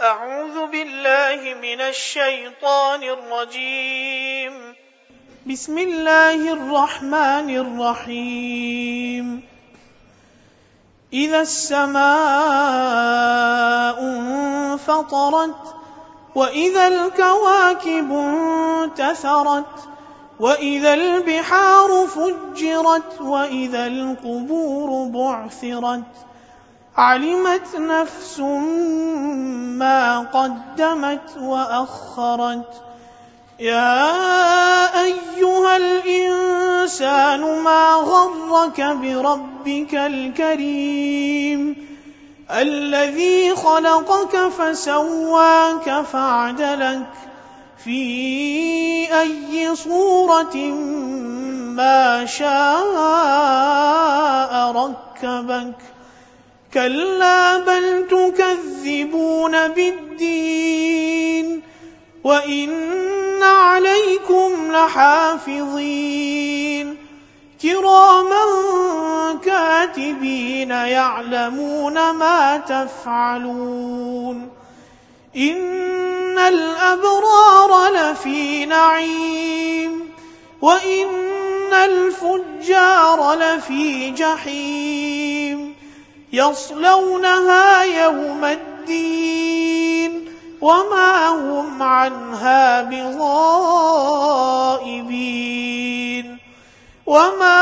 أعوذ بالله من الشيطان الرجيم. بسم الله الرحمن الرحيم. إذا السماء انفطرت وإذا الكواكب انتثرت وإذا البحار فجرت وإذا القبور بعثرت علمت نفس ما قدمت وأخرت يا أيها الإنسان ما غرك بربك الكريم الذي خلقك فسواك فعدلك في أي صورة ما شاء ركبك كلا بل تكذبون بالدين وإن عليكم لحافظين كراما كاتبين يعلمون ما تفعلون إن الأبرار لفي نعيم وإن الفجار لفي جحيم يصلونها يوم الدين وما هم عنها بغائبين وما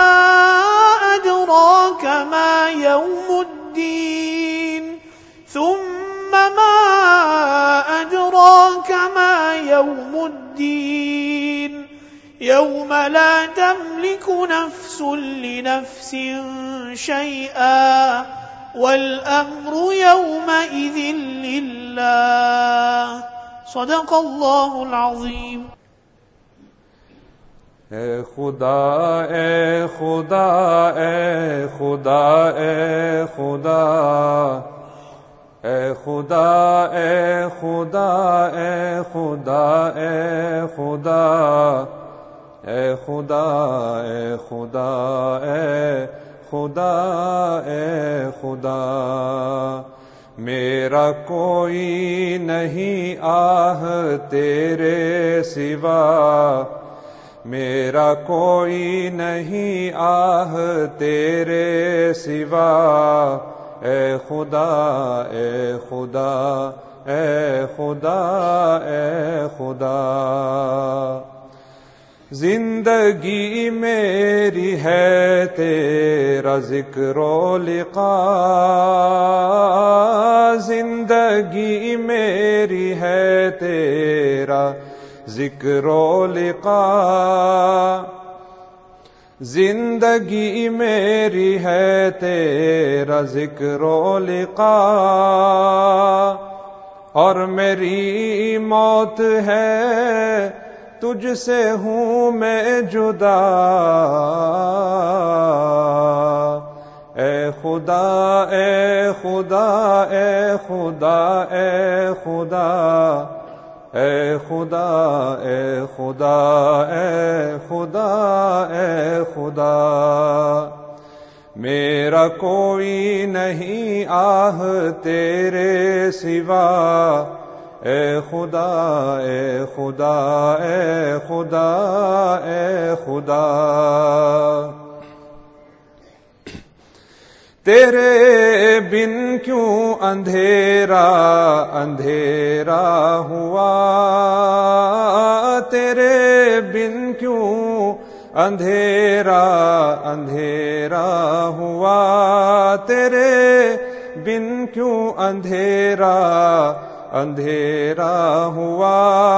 أدراك ما يوم الدين ثم ما أدراك ما يوم الدين يوم لا تملك نفس لنفس شيئا والأمر يومئذ لله صدق الله العظيم. اے خدا اے خدا اے خدا اے خدا اے خدا اے خدا اے خدا اے خدا اے خدا اے خدا اے خدا اے خدا میرا کوئی نہیں آہ تیرے سوا میرا کوئی نہیں آہ تیرے سوا اے خدا اے خدا اے خدا اے خدا زندگی میری ہے تیرا ذکر و لقاء زندگی میری ہے تیرا ذکر و لقاء زندگی میری ہے تیرا ذکر و لقاء اور میری موت ہے تجھ سے ہوں میں جدا اے خدا اے خدا اے خدا اے خدا اے خدا اے خدا اے خدا اے خدا میرا کوئی نہیں آہ تیرے سوا اے خدا اے خدا اے خدا اے خدا تیرے بن کیوں اندھیرا اندھیرا ہوا تیرے بن کیوں اندھیرا اندھیرا ہوا تیرے بن کیوں اندھیرا اندھیرا ہوا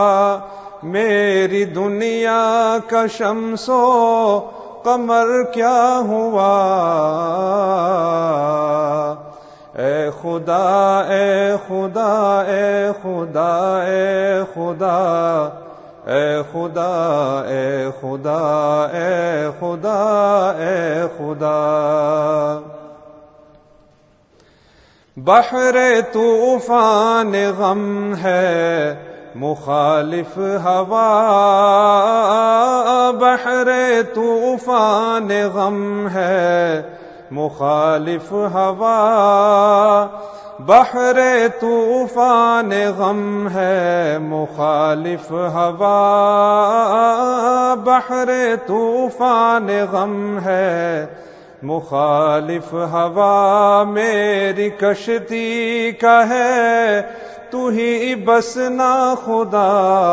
میری دنیا کا شمس و قمر کیا ہوا اے خدا اے خدا اے خدا اے خدا اے خدا اے خدا اے خدا اے خدا بحر طوفان غم ہے مخالف ہوا بحر طوفان غم ہے مخالف ہوا بحر طوفان غم ہے مخالف ہوا، بحر طوفان غم ہے مخالف ہوا، میری کشتی کا ہے تو ہی بس نا خدا،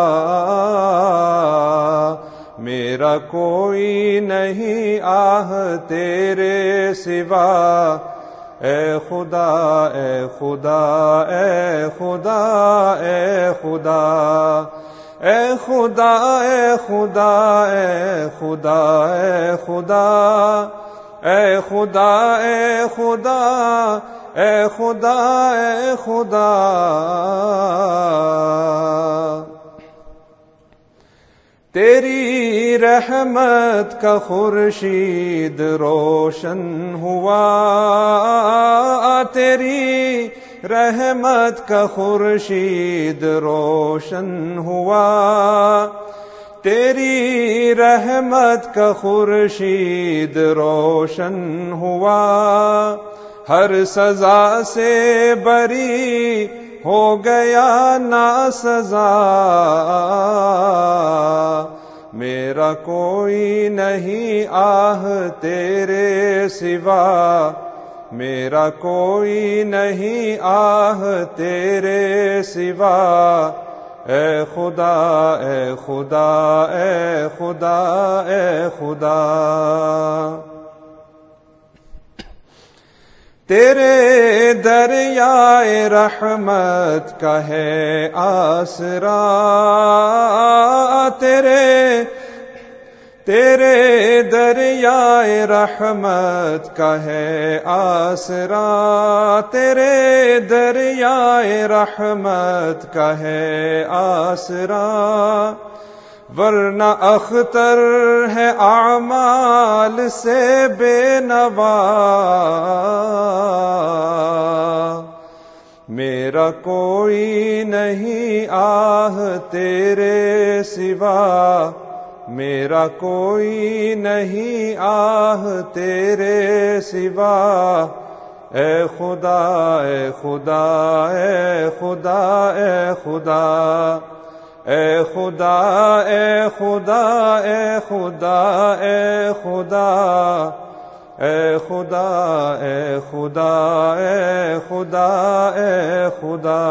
میرا کوئی نہیں آہ تیرے سوا، اے خدا اے خدا اے خدا اے خدا اے خدا اے خدا اے خدا اے خدا اے خدا اے خدا اے خدا اے خدا، تیری رحمت کا خورشید روشن ہوا، تیری رحمت کا خورشید روشن ہوا، تیری رحمت کا خورشید روشن ہوا، ہر سزا سے بری ہو گیا نا سزا، میرا کوئی نہیں آہ تیرے سوا، میرا کوئی نہیں آہ تیرے سوا، اے خدا اے خدا اے خدا اے خدا، تیرے دریائے رحمت کا ہے آسرا، تیرے دریائے رحمت کا ہے آسرا، تیرے دریائے رحمت کا ہے آسرا، ورنہ اختر ہے اعمال سے بے نوا، میرا کوئی نہیں آہ تیرے سوا، میرا کوئی نہیں آہ تیرے سوا، اے خدا اے خدا اے خدا اے خدا اے خدا اے خدا اے خدا اے خدا اے خدا اے خدا اے خدا اے خدا.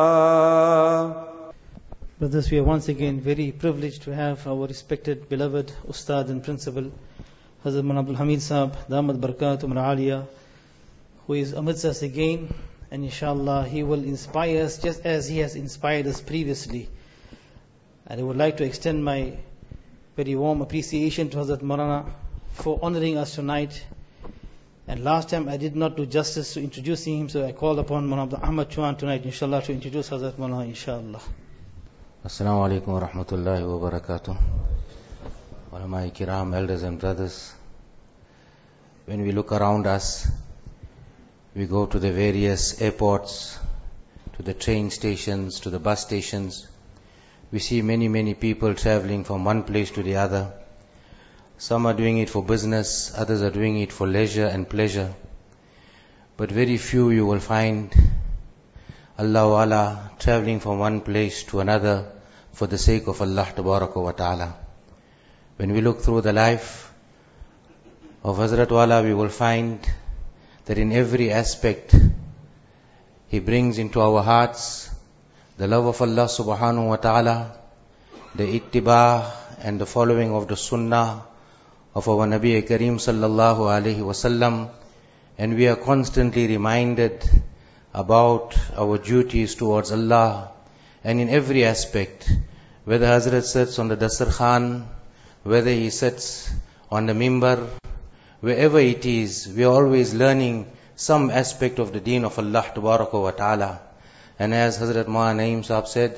Brothers, we are once again very privileged to have our respected, beloved Ustad and Principal, Hazrat Maulana Abdul Hamid Sahab, Damat Barakatum Ra'aliya, who is amidst us again, and inshallah he will inspire us just as he has inspired us previously. And I would like to extend my very warm appreciation to Hazrat Maulana for honoring us tonight. And last time I did not do justice to introducing him, so I called upon Maulana Abdul Ahmad Chuan tonight, inshallah, to introduce Hazrat Maulana, inshallah. Assalamu alaikum wa rahmatullahi wa barakatuh. Ulama kiram, elders and brothers, when we look around us, we go to the various airports, to the train stations, to the bus stations, we see many people traveling from one place to the other. Some are doing it for business, others are doing it for leisure and pleasure. But very few you will find Allah Wala traveling from one place to another for the sake of Allah Tabaraka wa Ta'ala. When we look through the life of Hazrat Wala, we will find that in every aspect he brings into our hearts the love of Allah Subhanahu wa Ta'ala, the ittiba and the following of the sunnah of our Nabi Kareem Sallallahu Alaihi Wasallam, and we are constantly reminded about our duties towards Allah, and in every aspect, whether Hazrat sits on the Dasarkhan, whether he sits on the mimbar, wherever it is, we are always learning some aspect of the deen of Allah Tabaraka wa Ta'ala. And as Hazrat Maulana Naeem Sahab said,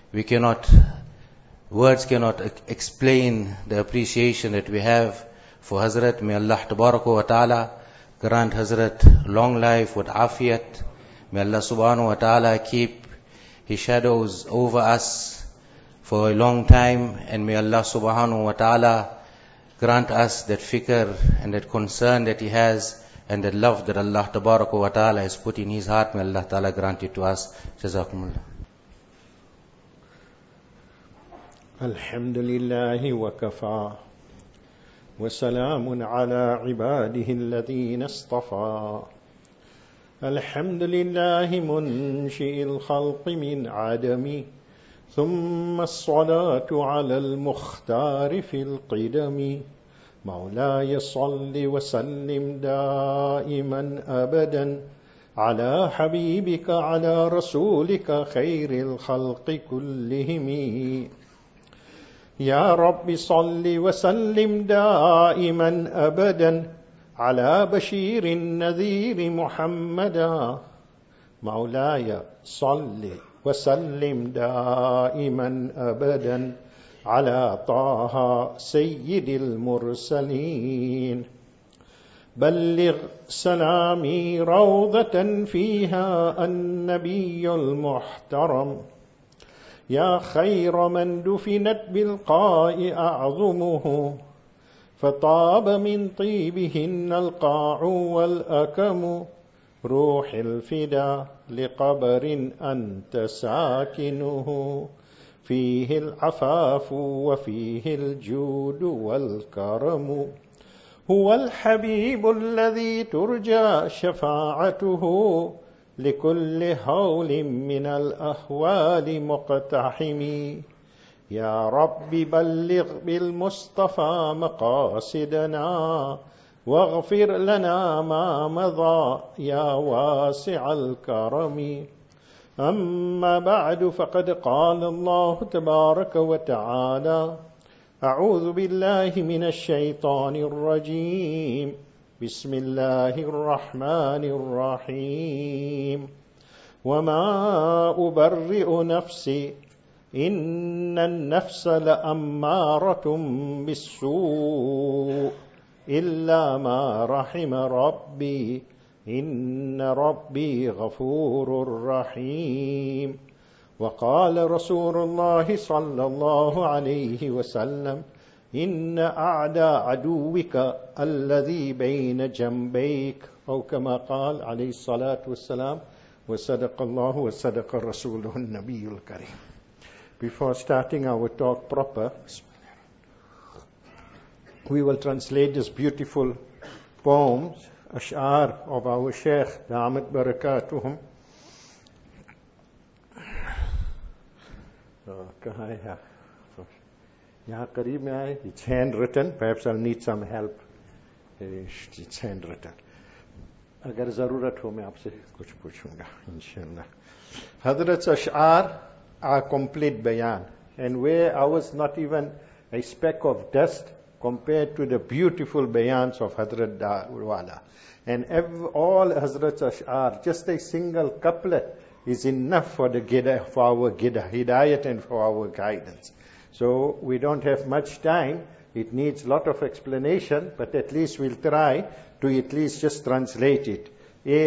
words cannot explain the appreciation that we have for Hazrat. May Allah Tabaraka wa Ta'ala grant Hazrat long life with afiyat. May Allah Subhanahu wa Ta'ala keep His shadows over us for a long time, and may Allah Subhanahu wa Ta'ala grant us that fikr and that concern that He has and the love that Allah Tabaraka wa Ta'ala has put in his heart, may Allah Ta'ala grant it to us. Jazakumullah. الحمد لله وكفى وسلام على عباده الذين اصطفى الحمد لله منشئ الخلق من عدم ثم الصلاة على المختار في القدم مولاي صل وسلم دائما أبدا على حبيبك على رسولك خير الخلق كلهم يا رب صل وسلم دائما أبدا على بشير النذير محمدا مولاي صل وسلم دائما أبدا على طه سيد المرسلين بلغ سلامي روضة فيها النبي المحترم يا خير من دفنت بالقاء أعظمه فطاب من طيبهن القاع والأكم روح الفدا لقبر أنت ساكنه فيه العفاف وفيه الجود والكرم هو الحبيب الذي ترجى شفاعته لكل هول من الأهوال مقتحم يا رب بلغ بالمصطفى مقاصدنا واغفر لنا ما مضى يا واسع الكرم أما بعد فقد قال الله تبارك وتعالى أعوذ بالله من الشيطان الرجيم بسم الله الرحمن الرحيم وما أبرئ نفسي إن النفس لأمارة بالسوء إلا ما رحم ربي إن ربي غفور رحيم وقال رسول الله صلى الله عليه وسلم إن أعداء عدوك الذي بين جنبيك أو كما قال عليه الصلاة والسلام وصدق الله وصدق رسوله النبي الكريم. Before starting our talk proper, we will translate this beautiful poems, ash'ar of our Shaykh, Damat Barakatuhum. यहाँ करीब में आए, it's handwritten, perhaps I'll need some help. It's handwritten. अगर ज़रूरत हो मैं आपसे कुछ पूछूंगा, इंशाअल्लाह. Hazrat's ash'ar are complete bayan, and where I was not even a speck of dust compared to the beautiful bayans of Hazrat Dawala. And all Hazrat's ash'ar, just a single couplet is enough for our hidayat and for our guidance. So we don't have much time. It needs a lot of explanation, but at least we'll try to at least just translate it. E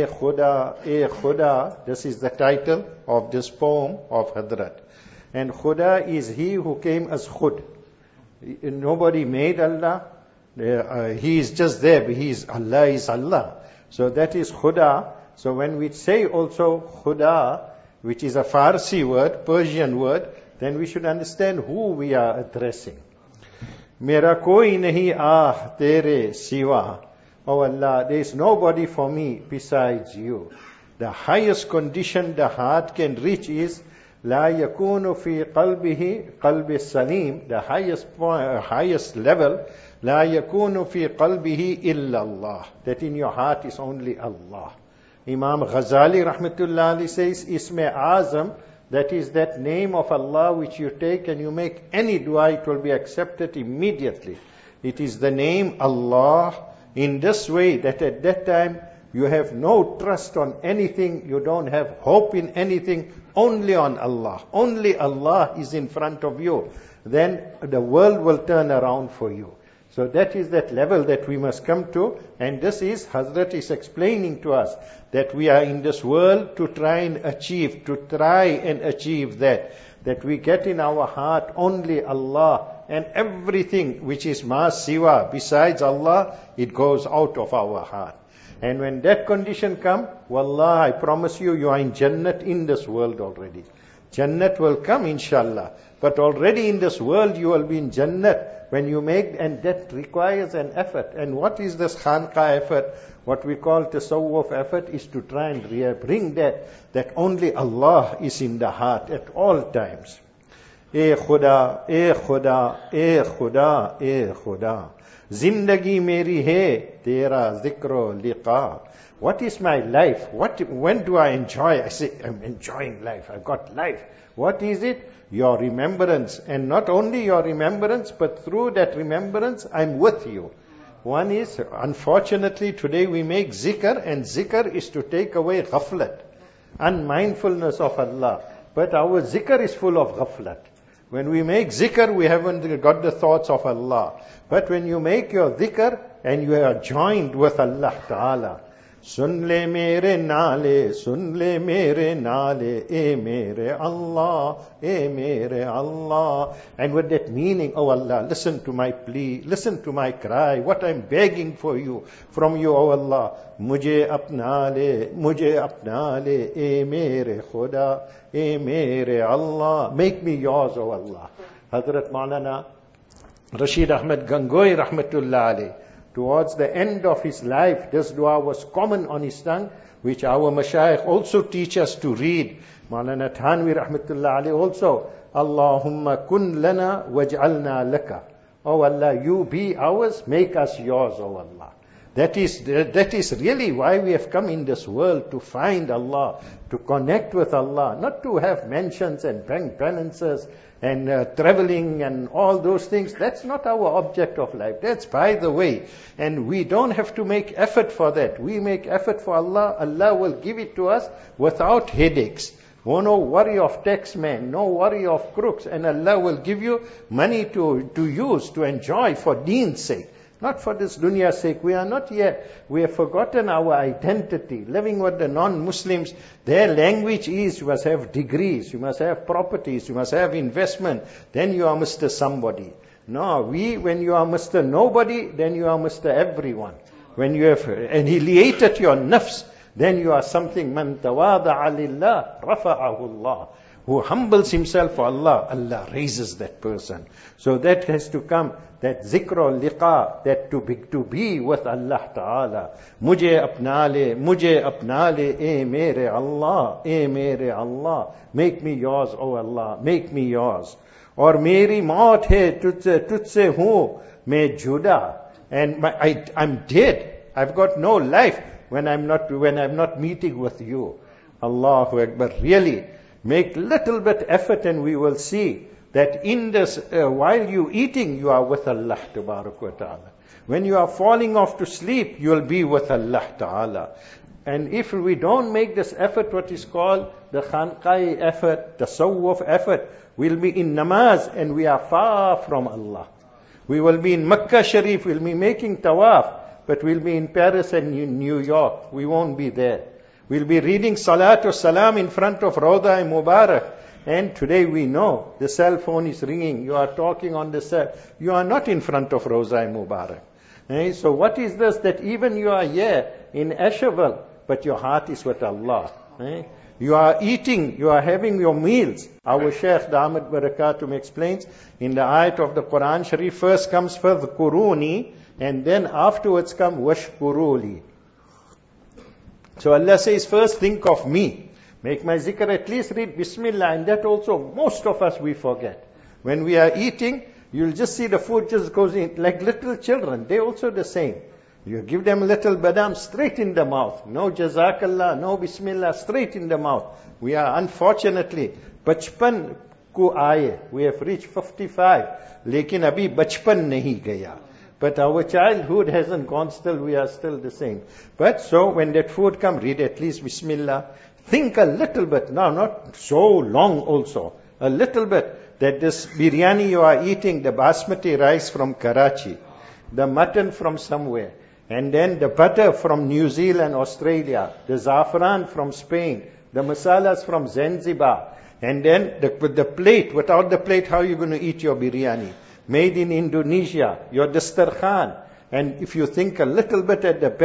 Khuda, this is the title of this poem of Hazrat. And Khuda is he who came as Khud. Nobody made Allah. He is just there. Allah is Allah. So that is Khuda. So when we say also Khuda, which is a Farsi word, Persian word, then we should understand who we are addressing. Mera koi nahi ah tere siwa. Oh Allah, there is nobody for me besides you. The highest condition the heart can reach is La yakunu fi qalbi salim. The highest level, La yakunu fi qalbihi illa Allah. That in your heart is only Allah. Imam Ghazali rahmatullah alayhi says, Isme Azam, that is that name of Allah which you take and you make any dua, it will be accepted immediately. It is the name Allah in this way that at that time you have no trust on anything, you don't have hope in anything, only on Allah. Only Allah is in front of you. Then the world will turn around for you. So that is that level that we must come to, and this is, Hazrat is explaining to us, that we are in this world to try and achieve that we get in our heart only Allah, and everything which is ma siwa, besides Allah, it goes out of our heart. And when that condition come, wallah, I promise you, you are in Jannat in this world already. Jannat will come, inshallah. But already in this world, you will be in Jannat when you make, and that requires an effort. And what is this khanqa effort? What we call tasawwuf effort is to try and bring that only Allah is in the heart at all times. E Khuda, E Khuda, E Khuda, E Khuda. Zindagi meri hai, tera zikro liqa. What is my life? When do I enjoy? I say, I'm enjoying life. I've got life. What is it? Your remembrance. And not only your remembrance, but through that remembrance, I'm with you. One is, unfortunately, today we make zikr, and zikr is to take away ghaflat, unmindfulness of Allah. But our zikr is full of ghaflat. When we make zikr, we haven't got the thoughts of Allah. But when you make your dhikr and you are joined with Allah Ta'ala, sun le mere naale, e mere Allah, e mere Allah. And with that meaning, oh Allah, listen to my plea, listen to my cry, what I'm begging from you, oh Allah. Mujhe apna le, e mere Khuda, e mere Allah. Make me yours, oh Allah. Hazrat Maulana Rashid Ahmad Gangohi Rahmatullah alayh, towards the end of his life, this dua was common on his tongue, which our mashayikh also teach us to read. Maulana Thanvi Rahmatullah alayhi also, Allahumma kun lana waj'alna laka. Oh Allah, you be ours, make us yours, oh Allah. That is really why we have come in this world, to find Allah, to connect with Allah, not to have mansions and bank balances and traveling and all those things. That's not our object of life. That's by the way. And we don't have to make effort for that. We make effort for Allah. Allah will give it to us without headaches. Oh, no worry of taxman, no worry of crooks. And Allah will give you money to use, to enjoy for deen's sake. Not for this dunya's sake. We are not yet. We have forgotten our identity. Living with the non-Muslims, their language is, you must have degrees, you must have properties, you must have investment. Then you are Mr. Somebody. No, when you are Mr. Nobody, then you are Mr. Everyone. When you have annihilated your nafs, then you are something. Man tawada'a lillah, rafa'ahu Allah. Who humbles himself for Allah, Allah raises that person. So that has to come, that zikr liqa, that to be with Allah Ta'ala. Mujhe apna le, e mere Allah, e mere Allah. Make me yours, oh Allah, make me yours. Or meri maut hai, tujhse hu, main juda. And I'm dead. I've got no life when I'm not meeting with you. Allahu Akbar. Really. Make little bit effort and we will see that in this, while you eating, you are with Allah Tabarak wa Ta'ala. When you are falling off to sleep, you will be with Allah Ta'ala. And if we don't make this effort, what is called the khanqai effort, the tasawwuf effort, we'll be in namaz and we are far from Allah. We will be in Makkah Sharif, we'll be making tawaf, but we'll be in Paris and in New York. We won't be there. We'll be reading Salatu Salam in front of Rawda Mubarak. And today we know the cell phone is ringing. You are talking on the cell. You are not in front of Rawda Mubarak. So what is this? That even you are here in Ashaval, but your heart is with Allah. You are eating, you are having your meals. Our Shaykh Damat Barakatum explains in the ayat of the Quran Sharif, first comes fadhkuruni, and then afterwards come washkuruli. So Allah says, first think of me. Make my zikr, at least read Bismillah. And that also, most of us, we forget. When we are eating, you'll just see the food just goes in. Like little children, they also the same. You give them a little badam, straight in the mouth. No jazakallah, no Bismillah, straight in the mouth. We are unfortunately, bachpan ko aaye. We have reached 55. Lekin abhi bachpan nahi gaya. But our childhood hasn't gone still, we are still the same. But so when that food comes, read at least Bismillah. Think a little bit, now not so long also, a little bit, that this biryani you are eating, the basmati rice from Karachi, the mutton from somewhere, and then the butter from New Zealand, Australia, the zafran from Spain, the masalas from Zanzibar, and then the plate, without the plate, how are you going to eat your biryani? Made in Indonesia, your dastarkhan. And if you think a little bit at the back,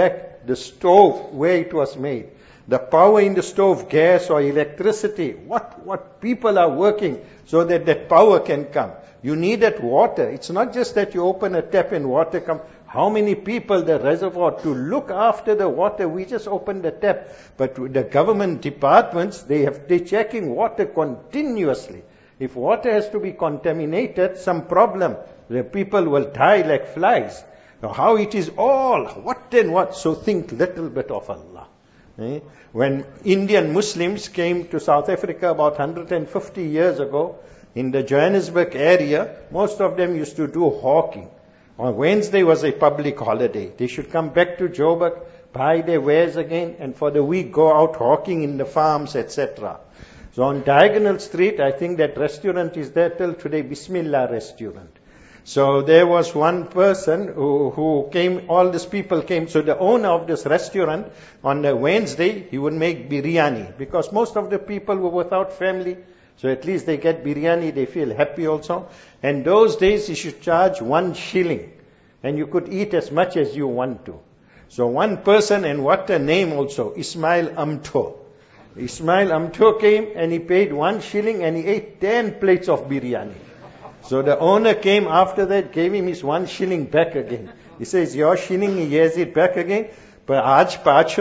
the stove, where it was made, the power in the stove, gas or electricity, what people are working so that that power can come. You needed water. It's not just that you open a tap and water comes. How many people, the reservoir, to look after the water? We just open the tap. But the government departments, they're checking water continuously. If water has to be contaminated, some problem. The people will die like flies. Now, how it is all, what and what. So think little bit of Allah. When Indian Muslims came to South Africa about 150 years ago, in the Johannesburg area, most of them used to do hawking. On Wednesday was a public holiday. They should come back to Joburg, buy their wares again, and for the week go out hawking in the farms, etc. So on Diagonal Street, I think that restaurant is there till today, Bismillah restaurant. So there was one person who came, all these people came. So the owner of this restaurant, on the Wednesday, he would make biryani, because most of the people were without family. So at least they get biryani, they feel happy also. And those days he should charge 1 shilling. And you could eat as much as you want to. So one person, and what a name also, Ismail Amto. Ismail Amto came and he paid 1 shilling and he ate 10 plates of biryani. So the owner came after that, gave him his 1 shilling back again. He says, your shilling, he has it back again. But aaj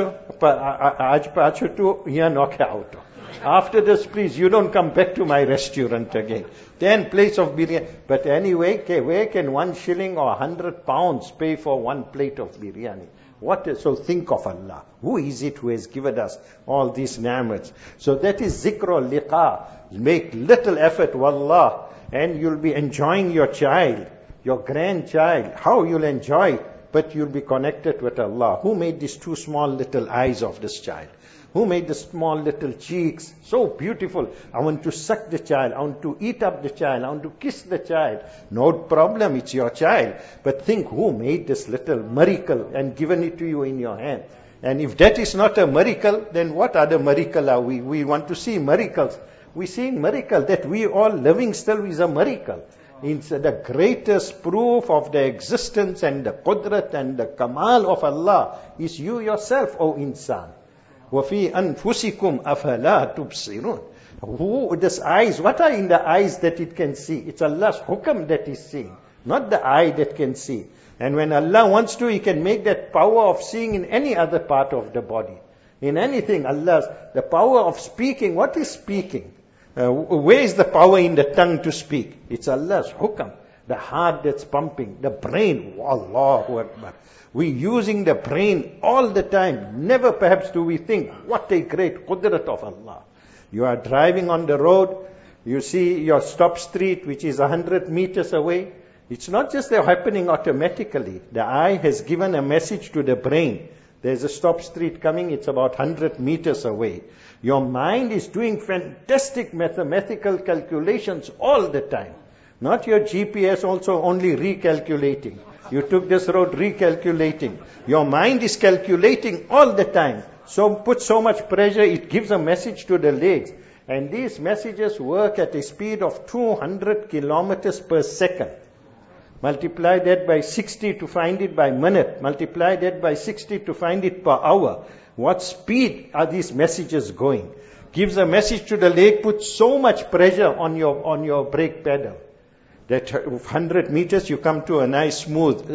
pacho tu here knock out. After this, please, you don't come back to my restaurant again. 10 plates of biryani. But anyway, where can 1 shilling or 100 pounds pay for 1 plate of biryani? So think of Allah. Who is it who has given us all these ni'mats? So that is zikrul liqa. Make little effort, wallah, and you'll be enjoying your child, your grandchild. How you'll enjoy it, but you'll be connected with Allah. Who made these 2 small little eyes of this child? Who made the small little cheeks? So beautiful. I want to suck the child. I want to eat up the child. I want to kiss the child. No problem, it's your child. But think, who made this little miracle and given it to you in your hand? And if that is not a miracle, then what other miracle are we? We want to see miracles. We see miracle. That we all living still is a miracle. It's the greatest proof of the existence and the qudrat and the kamal of Allah is you yourself, O insan. وَفِي أَنفُسِكُمْ أَفَلَا تُبْصِرُونَ. Who, this eyes, what are in the eyes that it can see? It's Allah's hukam that is seeing, not the eye that can see. And when Allah wants to, He can make that power of seeing in any other part of the body. In anything, Allah's, the power of speaking, what is speaking? Where is the power in the tongue to speak? It's Allah's hukam. The heart that's pumping, the brain, Allahu Akbar. We're using the brain all the time. Never perhaps do we think, what a great qudrat of Allah. You are driving on the road, you see your stop street, which is 100 meters away. It's not just happening automatically. The eye has given a message to the brain. There's a stop street coming, it's about 100 meters away. Your mind is doing fantastic mathematical calculations all the time. Not your GPS also only recalculating. You took this road recalculating. Your mind is calculating all the time. So put so much pressure, it gives a message to the legs. And these messages work at a speed of 200 kilometers per second. Multiply that by 60 to find it by minute. Multiply that by 60 to find it per hour. What speed are these messages going? Gives a message to the leg, puts so much pressure on your brake pedal. That 100 meters, you come to a nice smooth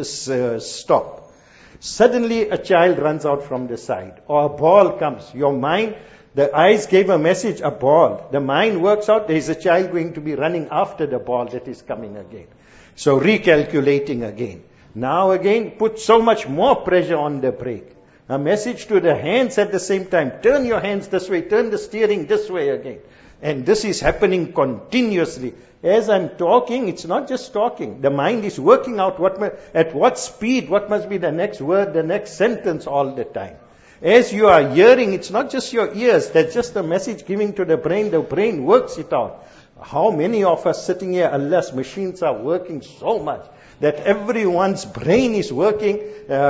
stop. Suddenly a child runs out from the side, or a ball comes. Your mind, the eyes gave a message, a ball. The mind works out, there is a child going to be running after the ball that is coming again. So recalculating again. Now again, put so much more pressure on the brake. A message to the hands at the same time. Turn your hands this way, turn the steering this way again. And this is happening continuously. As I'm talking, it's not just talking. The mind is working out at what speed, what must be the next word, the next sentence all the time. As you are hearing, it's not just your ears, that's just a message giving to the brain works it out. How many of us sitting here, Allah's machines are working so much that everyone's brain is working,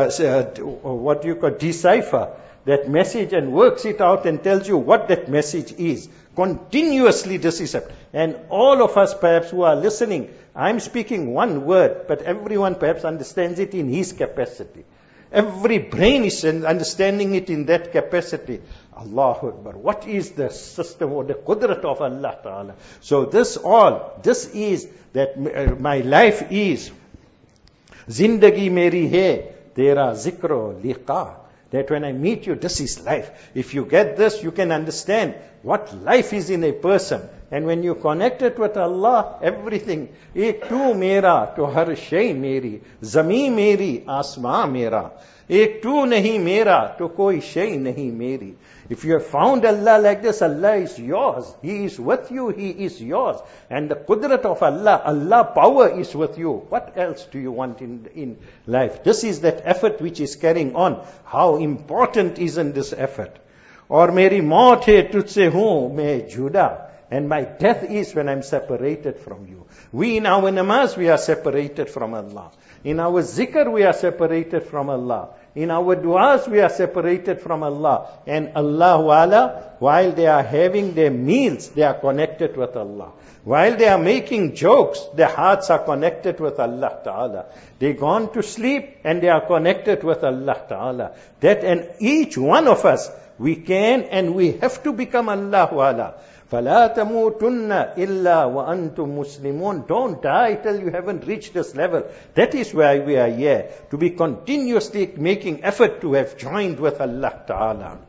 decipher that message and works it out and tells you what that message is. Continuously this is happening. And all of us perhaps who are listening, I'm speaking one word, but everyone perhaps understands it in his capacity. Every brain is understanding it in that capacity. Allahu Akbar. What is the system or the qudrat of Allah Ta'ala? So this is that my life is, zindagi meri hai, tera zikro liqa. That when I meet you, this is life. If you get this, you can understand what life is in a person. And when you connect it with Allah, everything, ek tu mera, to har shay meri, zami meri, asma mera. Ek tu nahi mera, to koi shay nahi meri. If you have found Allah like this, Allah is yours. He is with you, He is yours. And the qudrat of Allah, Allah power is with you. What else do you want in life? This is that effort which is carrying on. How important isn't this effort? Or meri maut hai tujhse hoon main juda. And my death is when I'm separated from you. We in our namaz, we are separated from Allah. In our zikr, we are separated from Allah. In our du'as, we are separated from Allah. And Allah, while they are having their meals, they are connected with Allah. While they are making jokes, their hearts are connected with Allah Ta'ala. They gone to sleep and they are connected with Allah Ta'ala. That and each one of us, we can and we have to become Allah. فَلَا تَمُوتُنَّ إِلَّا وَأَنْتُمْ مُسْلِمُونَ. Don't die till you haven't reached this level. That is why we are here. To be continuously making effort to have joined with Allah Ta'ala.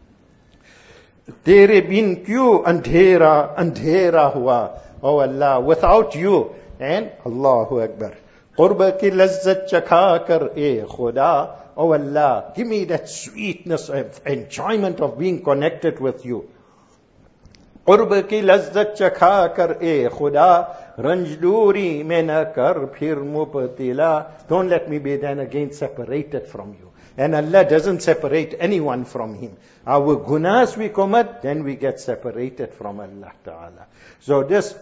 Tere bin kyu andhera hua. Oh Allah, without you. And Allahu Akbar. Qurba ki lazzat chakha kar e khuda. Oh Allah, give me that sweetness of enjoyment of being connected with you. قرب کی لذت چکھا کر اے خدا رنج دوری میں نہ کر پھر مبتلا. Don't let me be then again separated from you. And Allah doesn't separate anyone from Him. Our gunas we commit, then we get separated from Allah Ta'ala. So this,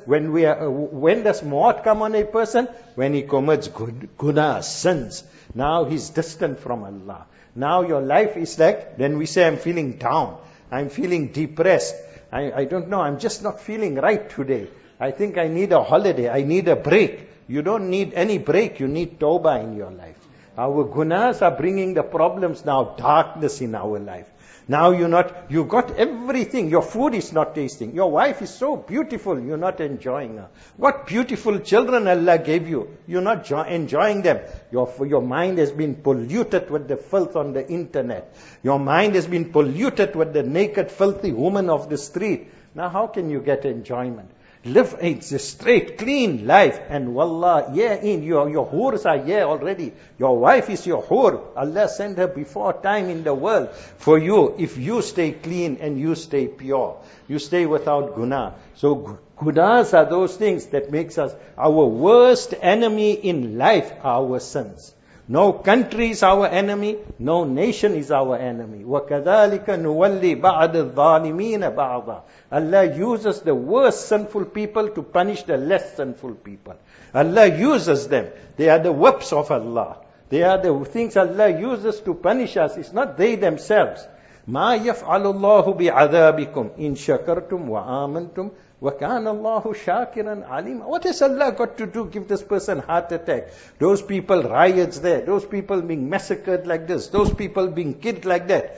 when does maut come on a person? When he commits gunas, sins. Now he's distant from Allah. Now your life is like, then we say, I'm feeling down. I'm feeling depressed. I don't know, I'm just not feeling right today. I think I need a holiday, I need a break. You don't need any break, you need tawbah in your life. Our gunas are bringing the problems now, darkness in our life. Now you got everything, your food is not tasting. Your wife is so beautiful, you're not enjoying her. What beautiful children Allah gave you, you're not enjoying them. Your mind has been polluted with the filth on the internet. Your mind has been polluted with the naked, filthy woman of the street. Now how can you get enjoyment? Live a straight, clean life. And wallah, your hurs are here already. Your wife is your hur. Allah sent her before time in the world for you. If you stay clean and you stay pure, you stay without guna. So gunas are those things that makes us, our worst enemy in life are our sins. No country is our enemy, no nation is our enemy. وَكَذَلِكَ نُوَلِّي بَعْدَ الظَّالِمِينَ بَعْضًا. Allah uses the worst sinful people to punish the less sinful people. Allah uses them. They are the whips of Allah. They are the things Allah uses to punish us. It's not they themselves. مَا يَفْعَلُ اللَّهُ بِعَذَابِكُمْ إِن شَكَرْتُمْ وَآمَنْتُمْ وَكَانَ اللَّهُ شَاكِرًا عَلِيمًا. What has Allah got to do? Give this person heart attack. Those people riots there. Those people being massacred like this. Those people being killed like that.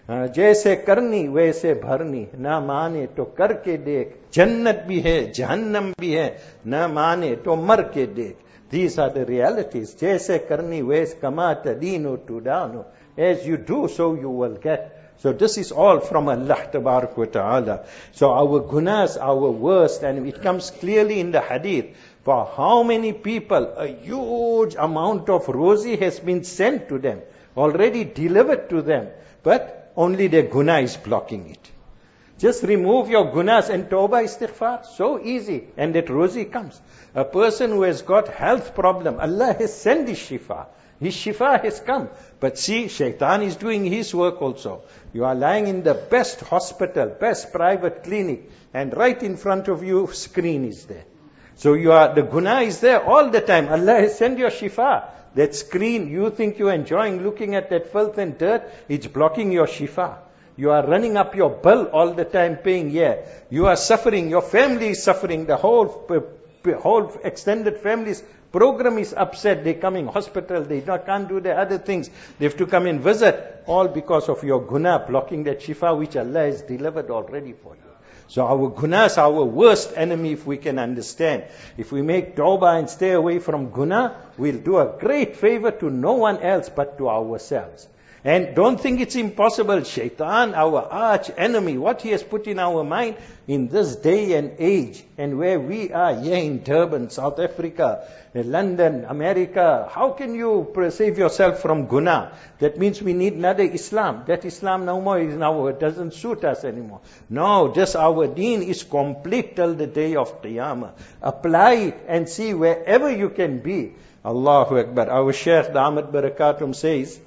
जैसे करनी वैसे भरनी, ना माने तो करके देख. जन्नत भी है, जहन्नम भी है, ना माने तो मर के देख. These are the realities. जैसे करनी वैसे कमा तदीनो तुदानो. As you do, so you will get. So this is all from Allah Tabarak wa Ta'ala. So our gunas, our worst, and it comes clearly in the hadith. For how many people, a huge amount of rozi has been sent to them, already delivered to them, but only their guna is blocking it. Just remove your gunas and tawbah istighfar. So easy. And that rozi comes. A person who has got health problem, Allah has sent his shifa. His shifa has come. But see, shaitan is doing his work also. You are lying in the best hospital, best private clinic, and right in front of you, screen is there. So the guna is there all the time. Allah has sent your shifa. That screen, you think you're enjoying looking at that filth and dirt, it's blocking your shifa. You are running up your bill all the time paying, You are suffering, your family is suffering, the whole whole extended families program is upset. They come in hospital. They can't do the other things. They have to come and visit. All because of your guna blocking that shifa which Allah has delivered already for you. So our guna is our worst enemy if we can understand. If we make tawbah and stay away from guna, we'll do a great favor to no one else but to ourselves. And don't think it's impossible. Shaitan, our arch enemy, what he has put in our mind in this day and age, and where we are here in Durban, South Africa, London, America, how can you save yourself from guna? That means we need another Islam. That Islam no more is now, it doesn't suit us anymore. No, just our deen is complete till the day of Qiyamah. Apply it and see wherever you can be. Allahu Akbar. Our Shaykh Damat Barakatum says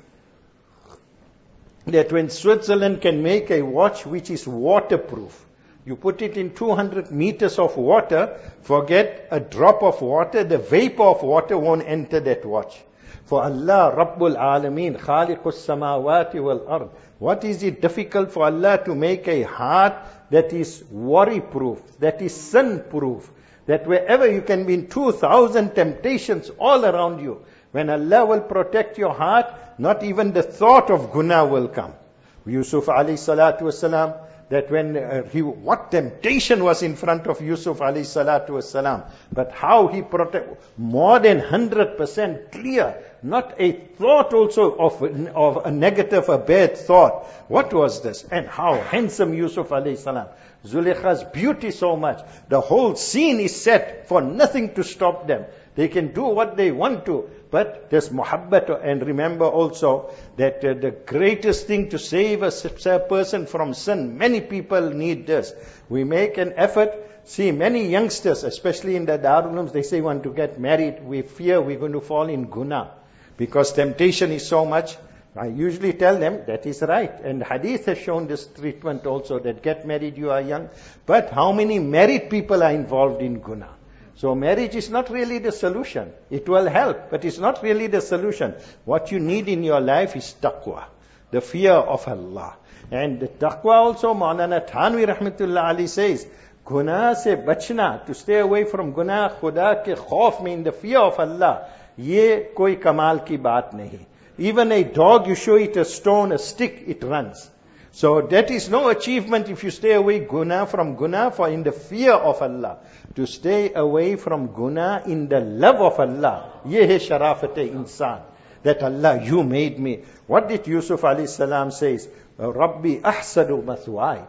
that when Switzerland can make a watch which is waterproof, you put it in 200 meters of water, forget a drop of water, the vapor of water won't enter that watch. For Allah, Rabbul Alameen, Khaliqus Samawati wal Ard. What is it difficult for Allah to make a heart that is worry-proof, that is sin-proof, that wherever you can be in 2,000 temptations all around you, when Allah will protect your heart, not even the thought of guna will come. Yusuf alayhi salatu wasalam, that when what temptation was in front of Yusuf alayhi salatu wasalam, but how he protected, more than 100% clear, not a thought also of a negative, a bad thought. What was this? And how handsome Yusuf alayhi salam. Zulaykha's beauty so much. The whole scene is set for nothing to stop them. They can do what they want to, but there's muhabbat. And remember also that the greatest thing to save a person from sin, many people need this. We make an effort. See, many youngsters, especially in the Darul Ulooms, they say want to get married. We fear we're going to fall in guna because temptation is so much. I usually tell them that is right. And hadith has shown this treatment also, that get married, you are young. But how many married people are involved in guna? So marriage is not really the solution. It will help, but it's not really the solution. What you need in your life is taqwa, the fear of Allah. And the taqwa also, Maulana Thanvi Rahmatullah Ali says, guna se bachna, to stay away from guna, khuda ke khauf mein, the fear of Allah, ye koi kamal ki baat nahi. Even a dog, you show it a stone, a stick, it runs. So that is no achievement if you stay away from guna, for in the fear of Allah. To stay away from guna in the love of Allah. Ye hai sharafat-e insan. That Allah, you made me. What did Yusuf alayhi salam says? Rabbi ahsadu mathwai.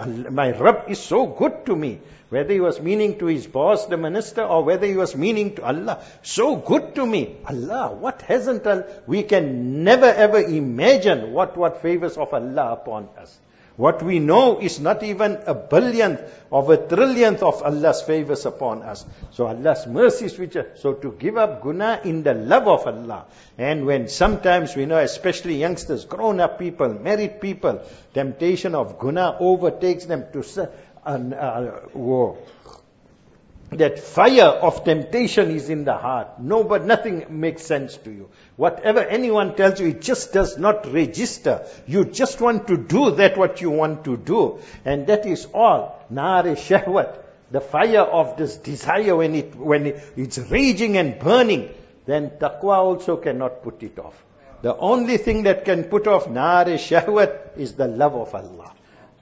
My Rabb is so good to me. Whether he was meaning to his boss, the minister, or whether he was meaning to Allah. So good to me. Allah, what hasn't Allah? We can never ever imagine what favors of Allah upon us. What we know is not even a billionth of a trillionth of Allah's favors upon us. So Allah's mercies which are, so to give up guna in the love of Allah. And when sometimes we know, especially youngsters, grown up people, married people, temptation of guna overtakes them to that fire of temptation is in the heart. No, but nothing makes sense to you. Whatever anyone tells you, it just does not register. You just want to do that what you want to do. And that is all. Nar-e shahwat. The fire of this desire when it's raging and burning, then taqwa also cannot put it off. The only thing that can put off nar-e shahwat is the love of Allah.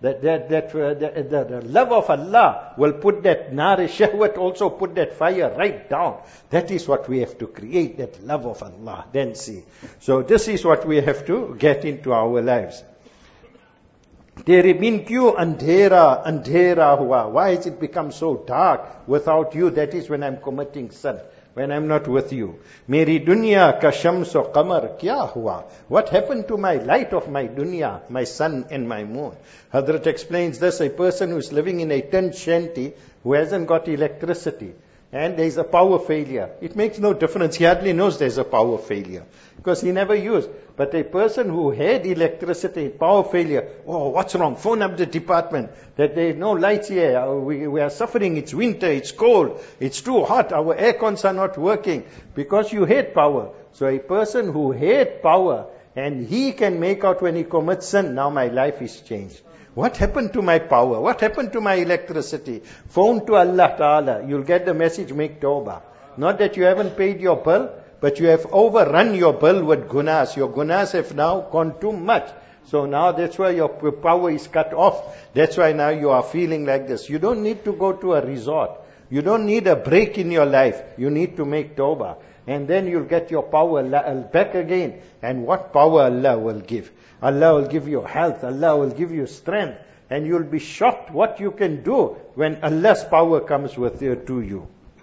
The love of Allah will put that nar shahwat, also put that fire right down. That is what we have to create, that love of Allah. Then see. So this is what we have to get into our lives. Tere bin kyu andhera hua. Why has it become so dark without you? That is when I'm committing sin. When I'm not with you. Meri dunya ka shams o qamar kya hua? What happened to my light of my dunya, my sun and my moon? Hazrat explains this, a person who is living in a tent shanty who hasn't got electricity and there is a power failure. It makes no difference. He hardly knows there's a power failure because he never used. But a person who had electricity, power failure, oh, what's wrong? Phone up the department that there is no lights here. We are suffering. It's winter. It's cold. It's too hot. Our air cons are not working because you hate power. So a person who hates power and he can make out when he commits sin, now my life is changed. What happened to my power? What happened to my electricity? Phone to Allah Ta'ala. You'll get the message, make tawbah. Not that you haven't paid your bill, but you have overrun your bill with gunas. Your gunas have now gone too much. So now that's why your power is cut off. That's why now you are feeling like this. You don't need to go to a resort. You don't need a break in your life. You need to make tawbah. And then you'll get your power back again. And what power Allah will give? Allah will give you health. Allah will give you strength. And you'll be shocked what you can do when Allah's power comes with you to you.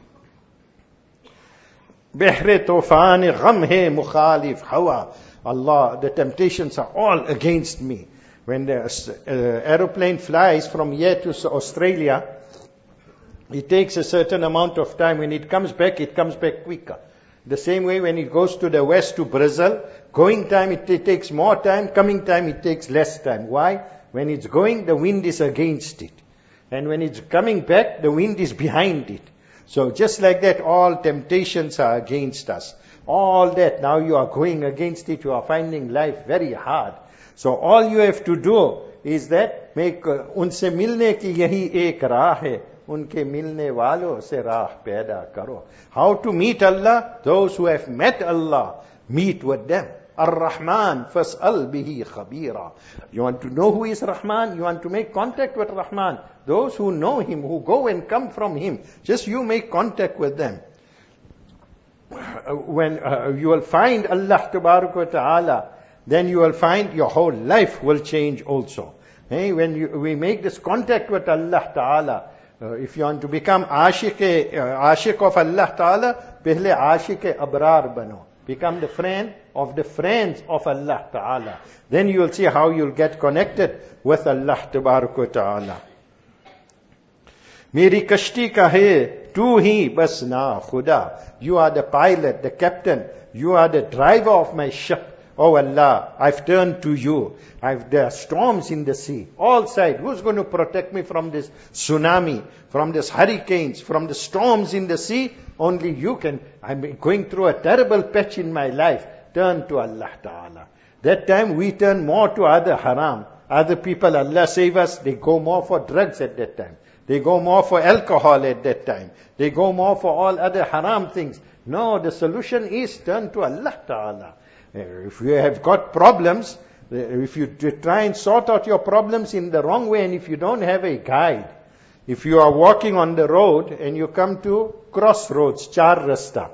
Behre tufan gham hai mukhalif hawa. Allah, the temptations are all against me. When the aeroplane flies from here to Australia, it takes a certain amount of time. When it comes back quicker. The same way when it goes to the west to Brazil, going time it takes more time, coming time it takes less time. Why? When it's going, the wind is against it. And when it's coming back, the wind is behind it. So just like that, all temptations are against us. All that, now you are going against it, you are finding life very hard. So all you have to do is that, make unse milne ki yahi ek raah hai, unke milne walon se raah paida karo. How to meet Allah? Those who have met Allah, meet with them. Ar-Rahman, fas'al bihi khabira. You want to know who is Rahman? You want to make contact with Rahman? Those who know Him, who go and come from Him, just you make contact with them. When you will find Allah Ta'ala, then you will find your whole life will change also. Hey, when we make this contact with Allah Ta'ala, if you want to become ashik of Allah Ta'ala, pehle ashik abrar bano. Become the friend of the friends of Allah Ta'ala. Then you will see how you'll get connected with Allah Ta'ala. Meri kashti ka hai, tu hi bas na khuda. You are the pilot, the captain. You are the driver of my ship. Oh Allah, I've turned to you. There are storms in the sea, all sides. Who's going to protect me from this tsunami, from this hurricanes, from the storms in the sea? Only you can. I'm going through a terrible patch in my life. Turn to Allah Ta'ala. That time we turn more to other haram. Other people, Allah save us, they go more for drugs at that time. They go more for alcohol at that time. They go more for all other haram things. No, the solution is turn to Allah Ta'ala. If you have got problems, if you try and sort out your problems in the wrong way, and if you don't have a guide, if you are walking on the road and you come to crossroads, char rasta,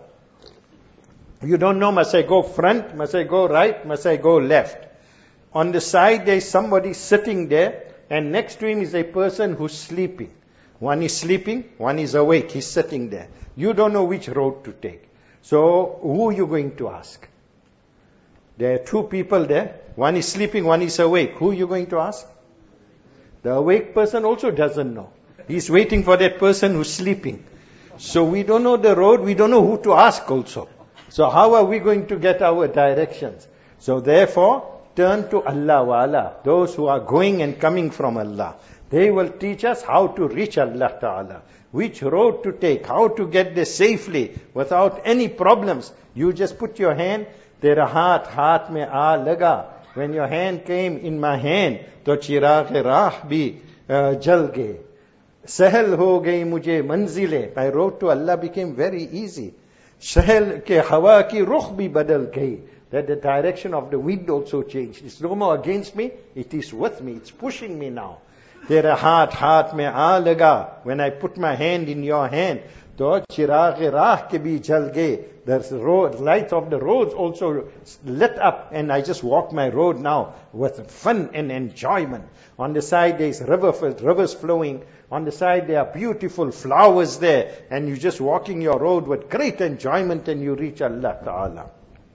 you don't know, must I go front, must I go right, must I go left? On the side there is somebody sitting there, and next to him is a person who's sleeping. One is sleeping, one is awake, he's sitting there. You don't know which road to take. So who are you going to ask? There are two people there. One is sleeping, one is awake. Who are you going to ask? The awake person also doesn't know. He's waiting for that person who's sleeping. So we don't know the road, we don't know who to ask also. So how are we going to get our directions? So therefore, turn to Allah Wa'ala. Those who are going and coming from Allah. They will teach us how to reach Allah Ta'ala. Which road to take, how to get there safely, without any problems. You just put your hand, tera haath mein aa laga. When your hand came in my hand, to chiragh raah bhi jal gaye. Sahal ho gayi mujhe manzile. My road to Allah became very easy. Sahal ke hawa ki rukh bhi badal gayi. That the direction of the wind also changed. It's no more against me, it is with me, it's pushing me now. Tera haath mein aa laga. When I put my hand in your hand, to chiragh raah ke bhi jal gaye. The lights of the roads also lit up, and I just walk my road now with fun and enjoyment. On the side there is rivers flowing. On the side there are beautiful flowers there, and you just walking your road with great enjoyment, and you reach Allah Ta'ala.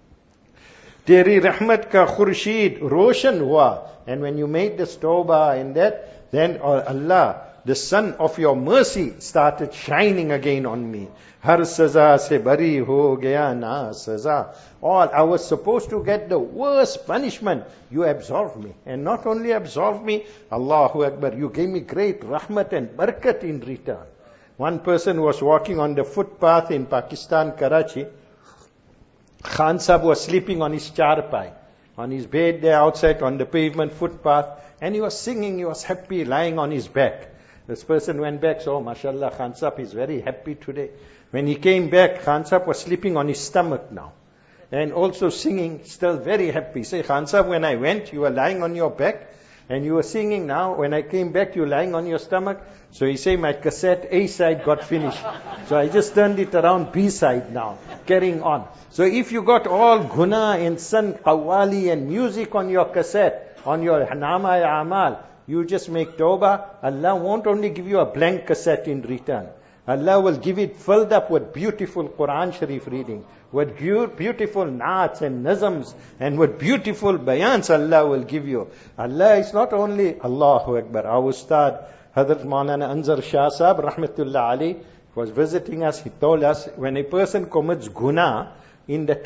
Teri rahmat ka khurshid roshan hua. And when you made this tawbah and that, then Allah, the sun of your mercy, started shining again on me. Har saza se bari ho gaya na saza. All, I was supposed to get the worst punishment. You absolved me. And not only absolved me, Allahu Akbar, you gave me great rahmat and barakat in return. One person was walking on the footpath in Pakistan, Karachi. Khan Sahib was sleeping on his charpai. on his bed there outside on the pavement footpath, and he was singing, he was happy, lying on his back. This person went back, so mashallah, Khan Sahib is very happy today. When he came back, Khan Sahib was sleeping on his stomach now. And also singing, still very happy. Say, Khan Sahib, when I went, you were lying on your back, and you were singing now. When I came back, you were lying on your stomach. So he said, my cassette A side got finished. So I just turned it around B side now, carrying on. So if you got all guna and sun, qawwali and music on your cassette, on your nama-i-amal, you just make tawbah. Allah won't only give you a blank cassette in return. Allah will give it filled up with beautiful Quran Sharif reading, with beautiful naats and nazams, and with beautiful bayans Allah will give you. Allah is not only Allahu Akbar. Our Ustad, Hazrat Maulana Anzar Shah Sahib, Rahmatullah Ali, was visiting us. He told us, when a person commits guna, in the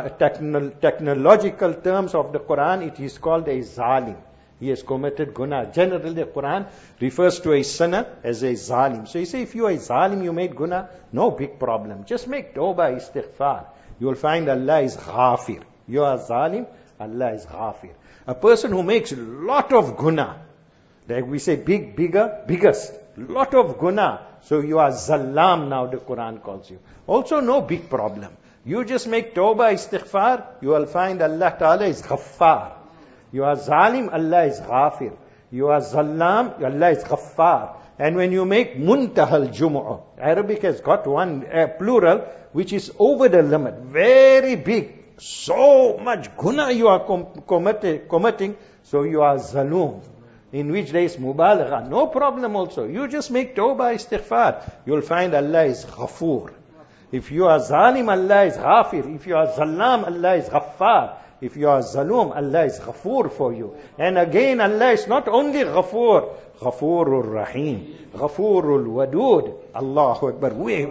technological terms of the Quran, it is called a zalim. He has committed guna. Generally, the Quran refers to a sinner as a zalim. So you say, if you are a zalim, you made guna, no big problem. Just make tawbah, istighfar. You will find Allah is ghafir. You are zalim, Allah is ghafir. A person who makes a lot of guna, like we say biggest, lot of guna. So you are zallam now, the Quran calls you. Also no big problem. You just make tawbah, istighfar, you will find Allah Ta'ala is ghaffar. You are zalim, Allah is ghafir. You are zallam, Allah is ghaffar. And when you make muntahal jumu'ah, Arabic has got one plural, which is over the limit, very big. So much guna you are committing, so you are zalum. In which there is mubalagha. No problem also. You just make tawbah, istighfar. You'll find Allah is ghafoor. If you are zalim, Allah is ghafir. If you are zallam, Allah is ghaffar. If you are zalum, Allah is ghafoor for you. And again, Allah is not only ghafoor, Ghafoorur Rahim, Ghafoorul Wadud. Allahu Akbar.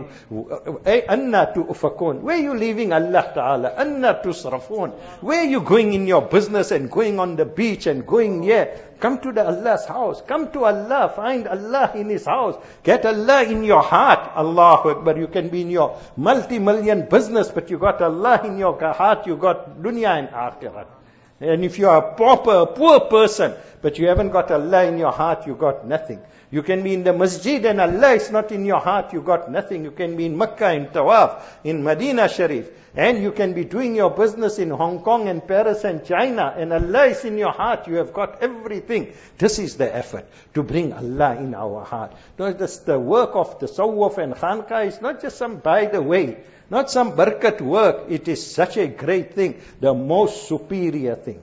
Anna tu'fakun. Where are you leaving Allah Ta'ala? Anna tusrafun. Where are you going in your business and going on the beach and going here? Come to the Allah's house. Come to Allah. Find Allah in His house. Get Allah in your heart. Allahu Akbar. You can be in your multi-million business, but you got Allah in your heart. You got dunya and akhirat. And if you are a poor person, but you haven't got Allah in your heart, you got nothing. You can be in the masjid and Allah is not in your heart, you got nothing. You can be in Makkah, in Tawaf, in Medina Sharif. And you can be doing your business in Hong Kong and Paris and China, and Allah is in your heart, you have got everything. This is the effort, to bring Allah in our heart. No, the work of the Tasawwuf and Khanqah is not just some by the way, not some barakat work. It is such a great thing, the most superior thing.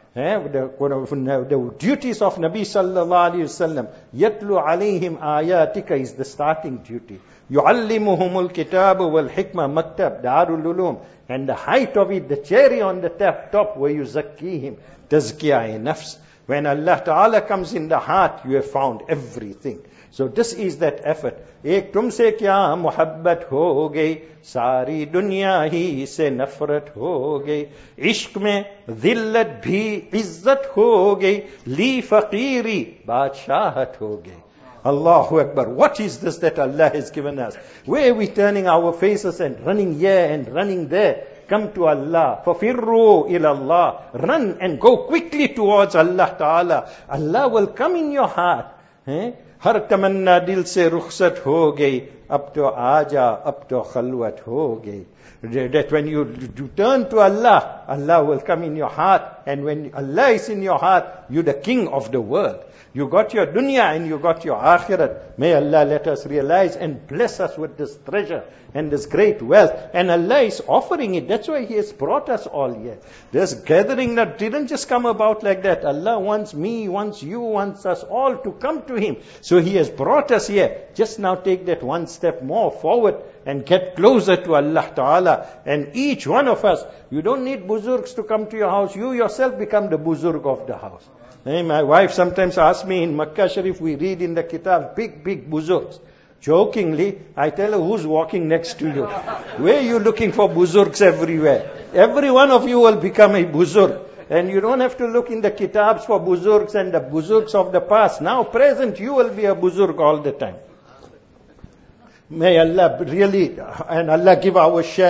The duties of Nabi sallallahu alayhi wasallam, yatlu alayhim ayatika is the starting duty. Yu'allimuhumul kitabu wal hikmah maktab darul ulum. And the height of it, the cherry on the top, where you zakkihim, tazkiyah nafs. When Allah Ta'ala comes in the heart, you have found everything. So this is that effort. Ek tumse kya muhabbat ho gayi, सारी दुनिया ही से नफरत हो गई, इश्क में दिल्लत भी इज्जत हो गई, ली फकीरी बादशाहत हो गई. Allahu Akbar. What is this that Allah has given us? Where are we turning our faces and running here and running there? Come to Allah. Fafirru ila Allah. Run and go quickly towards Allah Ta'ala. Allah will come in your heart. हर तमन्ना दिल से रुखसत हो गई, अब तो आजा, अब तो खलवत हो गई. That when you turn to Allah, Allah will come in your heart. And when Allah is in your heart, you're the king of the world. You got your dunya and you got your akhirat. May Allah let us realize and bless us with this treasure and this great wealth. And Allah is offering it. That's why He has brought us all here. This gathering that didn't just come about like that. Allah wants me, wants you, wants us all to come to Him. So He has brought us here. Just now take that one step more forward and get closer to Allah Ta'ala. And each one of us, you don't need buzurgs to come to your house. You yourself become the buzurg of the house. My wife sometimes asks me, in Makkah Sharif we read in the kitab, big buzurgs. Jokingly, I tell her, who's walking next to you? Where are you looking for buzurgs everywhere? Every one of you will become a buzurg. And you don't have to look in the kitabs for buzurgs and the buzurgs of the past. Now present, you will be a buzurg all the time. May Allah really, and Allah give our Shaykh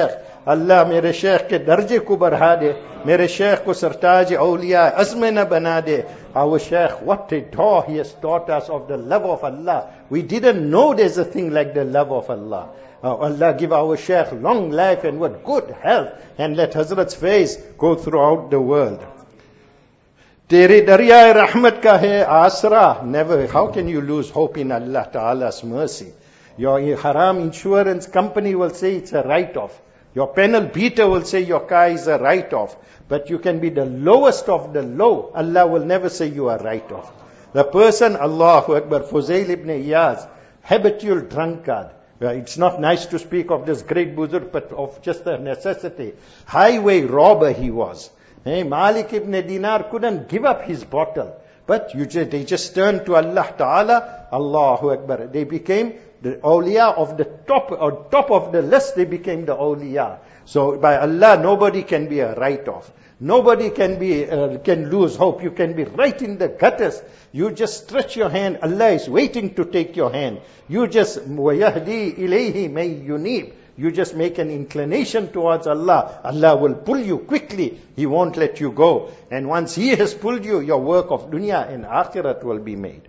अल्लाह मेरे शेख के दर्जे को बढ़ा दे, मेरे शेख को सरताज औलिया अज़्म न बना दे. Our Shaykh, what a door he has taught us of the love of Allah. We didn't know there's a thing like the love of Allah. Allah give our Shaykh long life and what good health, and let Hazrat's face go throughout the world. Tere darya rahmat ka hai asra. Never. How can you lose hope in Allah Ta'ala's mercy? Your haram insurance company will say it's a write-off. Your panel beater will say your car is a write-off. But you can be the lowest of the low. Allah will never say you are write-off. The person, Allahu Akbar, Fuzail ibn Iyaz, habitual drunkard. It's not nice to speak of this great buzurg, but of just a necessity. Highway robber he was. Malik ibn Dinar couldn't give up his bottle. But they just turned to Allah Ta'ala. Allahu Akbar. They became the awliya of the top of the list. They became the awliya. So by Allah, nobody can be a write-off. Nobody can lose hope. You can be right in the gutters. You just stretch your hand. Allah is waiting to take your hand. You just وَيَهْدِي إِلَيْهِ مَن يُنِيبُ. You just make an inclination towards Allah. Allah will pull you quickly. He won't let you go. And once He has pulled you, your work of dunya and akhirat will be made.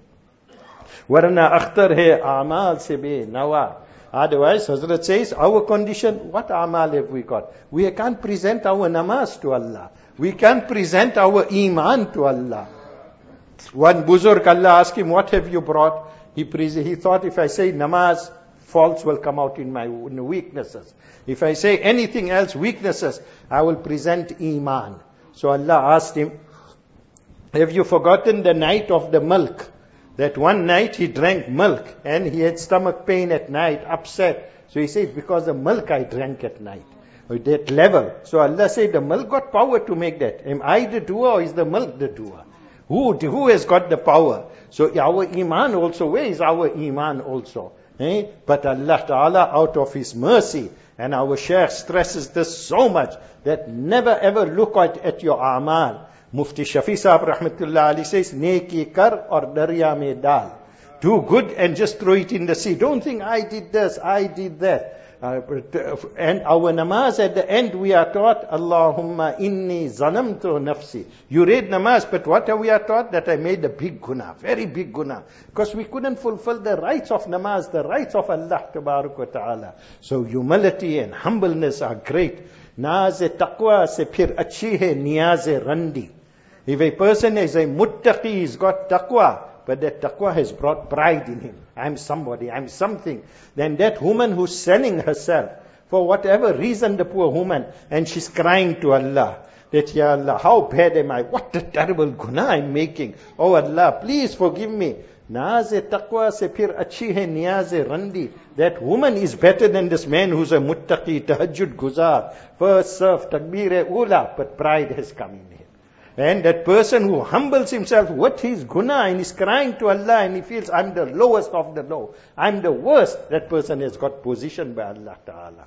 Warna akhtar hai a'mal se be nawa. Otherwise, Hazrat says, our condition, what amal have we got? We can't present our namaz to Allah. We can't present our iman to Allah. One buzurg, Allah asked him, what have you brought? He thought, if I say namaz, faults will come out in my weaknesses. If I say anything else, weaknesses, I will present iman. So Allah asked him, have you forgotten the night of the milk? That one night he drank milk and he had stomach pain at night, upset. So he says, because the milk I drank at night. That level. So Allah said, the milk got power to make that. Am I the doer or is the milk the doer? Who has got the power? So our iman also, where is our iman also? But Allah Ta'ala, out of His mercy, and our Shaykh stresses this so much, that never ever look at your amal. Mufti Shafi Sahab Rahmatullah Ali says, Neki kar aur darya mein dal. Do good and just throw it in the sea. Don't think, I did this, I did that. And our namaz at the end we are taught, Allahumma inni zanamtu nafsi. You read namaz, but what are we are taught? That I made a big guna, very big guna. Because we couldn't fulfill the rights of namaz, the rights of Allah Tabarak wa Ta'ala. So humility and humbleness are great. Naaz-e taqwa se phir achhi hai niyaz-e randi. If a person is a muttaqi, he's got taqwa, but that taqwa has brought pride in him. I'm somebody, I'm something. Then that woman who's selling herself, for whatever reason, the poor woman, and she's crying to Allah, that, Ya Allah, how bad am I? What a terrible guna I'm making. Oh Allah, please forgive me. Naaz-e taqwa se phir achhi hai niyaz-e randi. That woman is better than this man who's a muttaqi, tahajjud guzar, first serve, takbir-e-ula, but pride has come in him. And that person who humbles himself with his guna and is crying to Allah and he feels, I'm the lowest of the low, I'm the worst, that person has got positioned by Allah Ta'ala.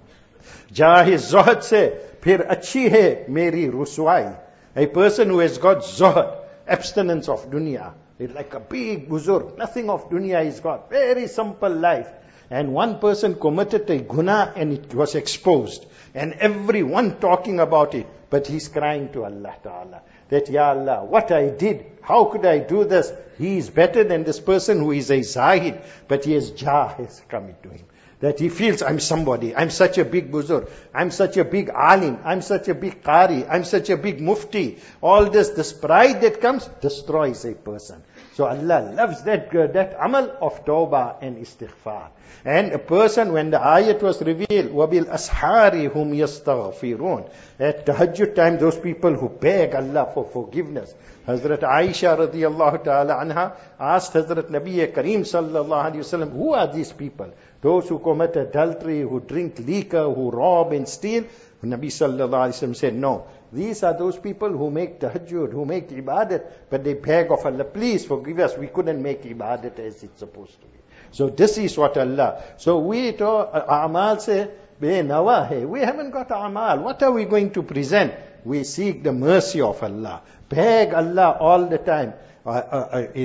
Jahi zohad se phir achhi hai meri ruswai. A person who has got zohad, abstinence of dunya, it's like a big buzurg, nothing of dunya he's got, very simple life. And one person committed a guna and it was exposed. And everyone talking about it. But he's crying to Allah Ta'ala. That, Ya Allah, what I did, how could I do this? He is better than this person who is a zahid. But he has has come into him. That he feels, I'm somebody, I'm such a big buzurg, I'm such a big alim, I'm such a big qari, I'm such a big mufti. All this pride that comes, destroys a person. So Allah loves that amal of tawbah and istighfar. And a person, when the ayat was revealed, وَبِالْ أَسْحَارِ هُمْ يَسْتَغْفِرُونَ. At tahajjud time, those people who beg Allah for forgiveness. Hazrat Aisha radiyallahu ta'ala anha asked Hazrat Nabi Kareem sallallahu alayhi wasallam, who are these people? Those who commit adultery, who drink liquor, who rob and steal? Nabi sallallahu alayhi wasallam said, no. These are those people who make tahajjud, who make ibadat, but they beg of Allah, please forgive us, we couldn't make ibadat as it's supposed to be. So this is what Allah. So we amal se be nawa hai. We haven't got amal. What are we going to present? We seek the mercy of Allah. Beg Allah all the time.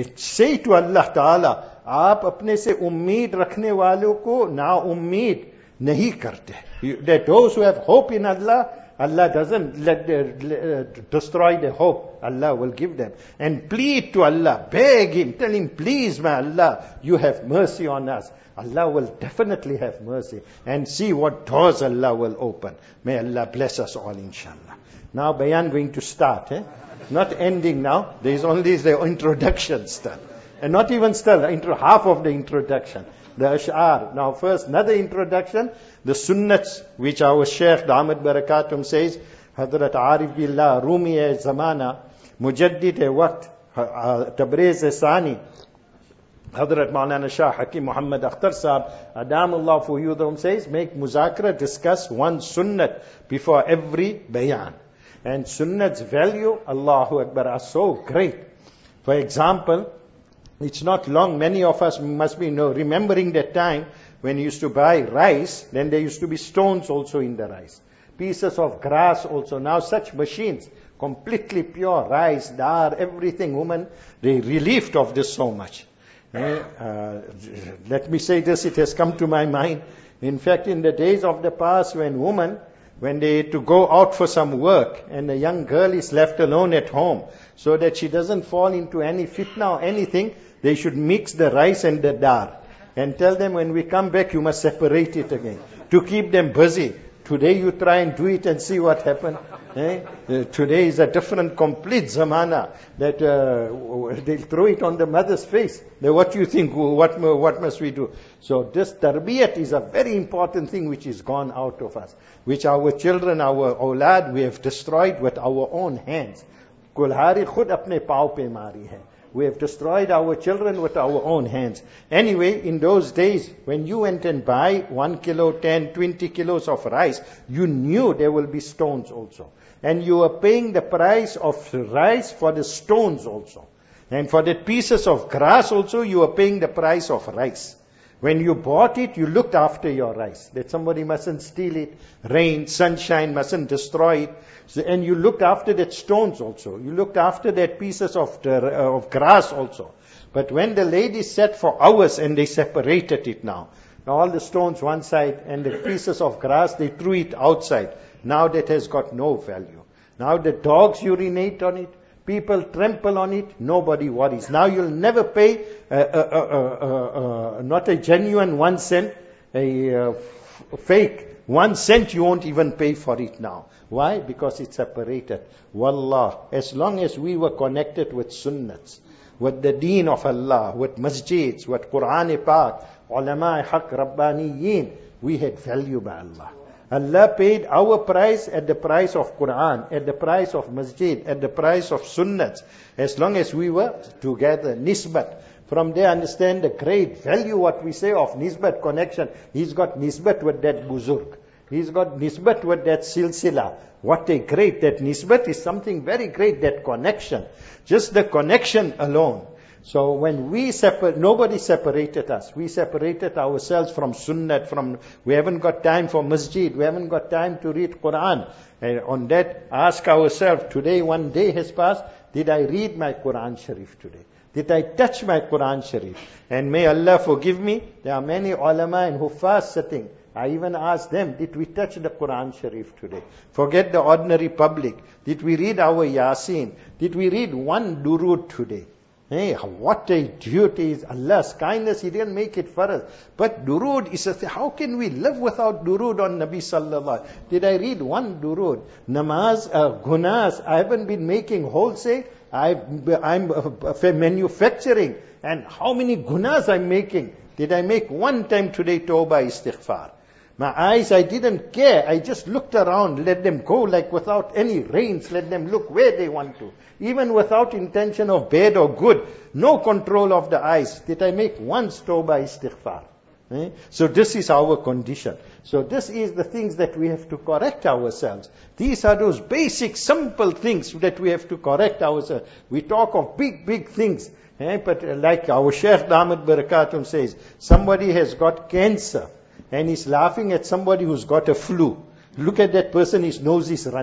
Say to Allah Ta'ala, आप अपने से उम्मीद रखने वालों को ना उम्मीद Nahi karte. That those who have hope in Allah, Allah doesn't destroy their hope. Allah will give them. And plead to Allah, beg Him, tell Him, please my Allah, you have mercy on us. Allah will definitely have mercy. And see what doors Allah will open. May Allah bless us all, inshallah. Now bayan going to start. Not ending now. There is only the introduction still. And not even still, half of the introduction. The ash'ar. Now first, another introduction. The sunnats, which our Shaykh Damat Barakatum says, Hazrat Arif Billah, Rumi Zamana, Mujaddid Waqt, Tabriz Sani, Hazrat Maulana Shah Hakim Muhammad Akhtar Sahab, Adamullah Fuyudhum says, make muzakra, discuss one sunnat before every bayan. And sunnat's value, Allahu Akbar, are so great. For example, it's not long, many of us must be remembering that time when you used to buy rice, then there used to be stones also in the rice. Pieces of grass also. Now such machines, completely pure rice, dar, everything, woman, they relieved of this so much. Let me say this, it has come to my mind. In fact, in the days of the past when they had to go out for some work and a young girl is left alone at home so that she doesn't fall into any fitna or anything, they should mix the rice and the dar and tell them when we come back you must separate it again to keep them busy. Today you try and do it and see what happens. Today is a different, complete zamana that they'll throw it on the mother's face. What do you think? What must we do? So this tarbiyat is a very important thing which is gone out of us, which our children, our awlad, we have destroyed with our own hands. Kulhari khud apne pav pe mari hai. We have destroyed our children with our own hands. Anyway, in those days, when you went and buy 1 kilo, 10, 20 kilos of rice, you knew there will be stones also. And you were paying the price of rice for the stones also. And for the pieces of grass also, you were paying the price of rice. When you bought it, you looked after your rice. That somebody mustn't steal it. Rain, sunshine mustn't destroy it. So, and you looked after that stones also. You looked after that pieces of grass also. But when the ladies sat for hours and they separated it now all the stones one side and the pieces of grass, they threw it outside. Now that has got no value. Now the dogs urinate on it. People trample on it. Nobody worries. Now you'll never pay not a genuine 1 cent, a fake 1 cent you won't even pay for it now. Why? Because it's separated. Wallah, as long as we were connected with sunnats, with the deen of Allah, with masjids, with Quran-e-Pak, ulama-e-haq, rabbaniyin, we had value by Allah. Allah paid our price at the price of Quran, at the price of masjid, at the price of sunnats, as long as we were together. Nisbat. From there understand the great value what we say of nisbat, connection. He's got nisbat with that buzurg. He's got nisbat with that silsila. What a great, that nisbat is something very great, that connection. Just the connection alone. So when we nobody separated us. We separated ourselves from sunnat, we haven't got time for masjid, we haven't got time to read Quran. And on that, ask ourselves, today 1 day has passed, did I read my Quran Sharif today? Did I touch my Quran Sharif? And may Allah forgive me, there are many ulama and huffaz sitting. I even asked them, did we touch the Quran Sharif today? Forget the ordinary public. Did we read our Yasin? Did we read one durud today? Hey, what a duty is Allah's kindness. He didn't make it for us. But durud is a thing. How can we live without durud on Nabi Sallallahu? Did I read one durud? Namaz, gunas, I haven't been making wholesale. I'm manufacturing. And how many gunas I'm making? Did I make one time today tawbah istighfar? My eyes, I didn't care. I just looked around, let them go like without any reins. Let them look where they want to. Even without intention of bad or good. No control of the eyes. Did I make one tawbah istighfar? So this is our condition. So this is the things that we have to correct ourselves. These are those basic, simple things that we have to correct ourselves. We talk of big, big things. But like our Shaykh Damat Barakatum says, somebody has got cancer. And he's laughing at somebody who's got a flu. Look at that person, his nose is running.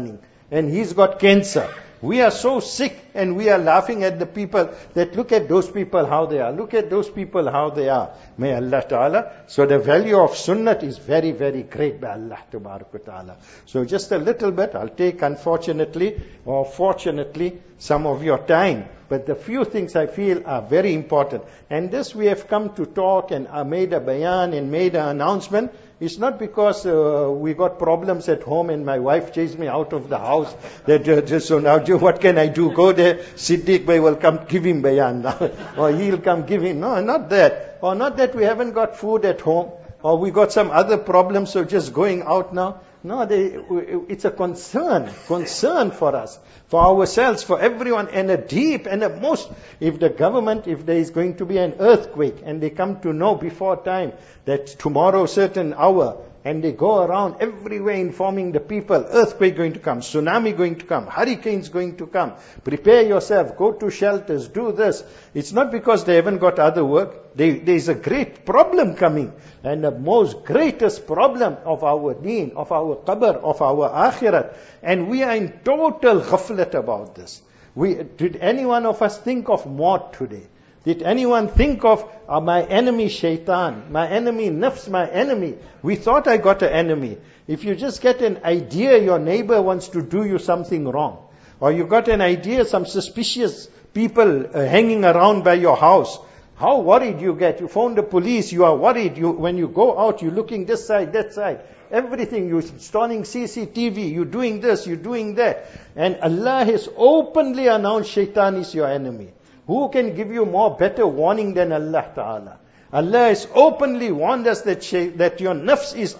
and he's got cancer. We are so sick and we are laughing at the people that look at those people how they are. Look at those people how they are. May Allah Ta'ala. So the value of sunnat is very, very great by Allah Ta'ala. So just a little bit, I'll take unfortunately or fortunately some of your time. But the few things I feel are very important. And this we have come to talk and made a bayan and made an announcement. It's not because we got problems at home and my wife chased me out of the house. That so now what can I do? Go there, Siddiq Bhai will come give him bayan now. Or he'll come give him. No, not that. Or not that we haven't got food at home. Or we got some other problems, so just going out now. No, it's a concern for us, for ourselves, for everyone, and a deep and a most, if the government, if there is going to be an earthquake, and they come to know before time that tomorrow certain hour, and they go around everywhere informing the people, earthquake going to come, tsunami going to come, hurricanes going to come, prepare yourself, go to shelters, do this. It's not because they haven't got other work. There's a great problem coming. And the most greatest problem of our deen, of our qabr, of our akhirat. And we are in total ghaflat about this. Did any one of us think of maut today? Did anyone think of my enemy shaitan, my enemy nafs, my enemy? We thought I got an enemy. If you just get an idea your neighbor wants to do you something wrong, or you got an idea some suspicious people hanging around by your house, how worried you get. You phone the police, you are worried. When you go out, you're looking this side, that side. Everything, you're installing CCTV, you're doing this, you're doing that. And Allah has openly announced shaitan is your enemy. Who can give you more better warning than Allah Ta'ala? Allah has openly warned us that your nafs is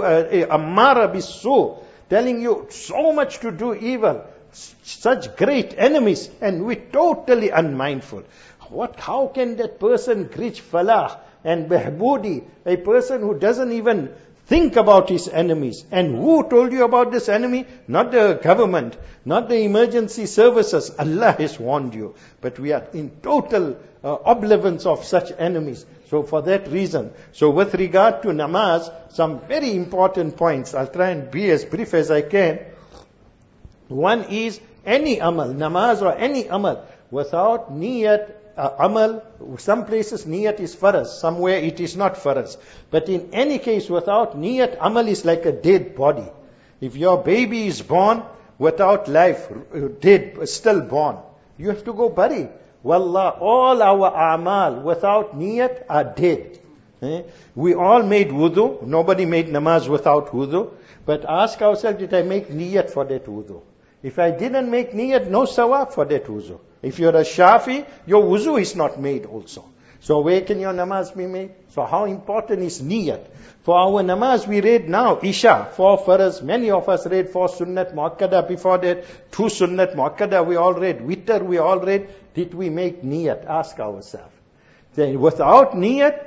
ammara bisu, telling you so much to do evil, such great enemies, and we're totally unmindful. How can that person reach falah and behbudi, a person who doesn't even think about his enemies? And who told you about this enemy? Not the government, not the emergency services. Allah has warned you. But we are in total oblivion of such enemies. So for that reason, so with regard to namaz, some very important points. I'll try and be as brief as I can. One is any amal, namaz or any amal, without niyat, amal, some places niyat is faraz, somewhere it is not faraz. But in any case, without niyat, amal is like a dead body. If your baby is born without life, dead, still born, you have to go bury. Wallah, all our amal without niyat are dead. We all made wudu. Nobody made namaz without wudu. But ask ourselves, did I make niyat for that wudu? If I didn't make niyat, no sawab for that wudu. If you're a Shafi, your wuzu is not made also. So where can your namaz be made? So how important is niyat? For our namaz we read now, Isha, 4 faraz, many of us read 4 sunnat muakkada before that, 2 sunnat muakkada we all read, witr we all read. Did we make niyat? Ask ourselves. Then without niyat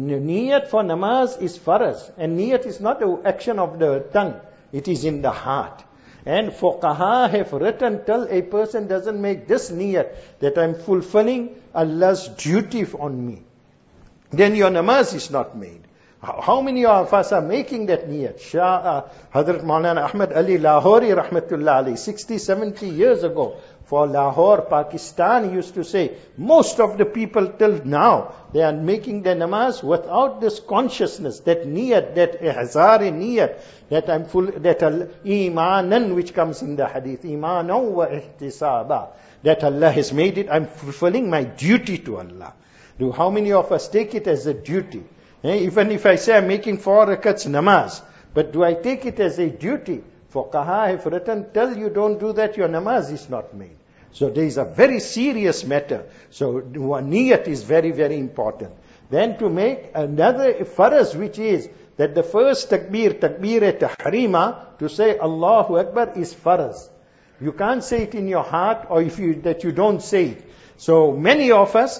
for namaz is faraz. And niyat is not the action of the tongue, it is in the heart. And fuqaha have written till a person doesn't make this niyat that I'm fulfilling Allah's duty on me, then your namaz is not made. How many of us are making that niyat? Hazrat Maulana Ahmad Ali Lahori rahmatullah alayhi, 60, 70 years ago, for Lahore, Pakistan, he used to say, most of the people till now, they are making their namaz without this consciousness, that niyat, that ihzar niyat, that I'm full, that imanan, which comes in the hadith, imanan wa ihtisaba, that Allah has made it, I'm fulfilling my duty to Allah. How many of us take it as a duty? Even if I say I'm making 4 rakats namaz, but do I take it as a duty? Fuqaha have written, till you don't do that, your namaz is not made. So there is a very serious matter. So niyat is very, very important. Then to make another faraz, which is that the first takbir-e-tahrima, to say Allahu Akbar is faraz. You can't say it in your heart, or that you don't say it. So many of us,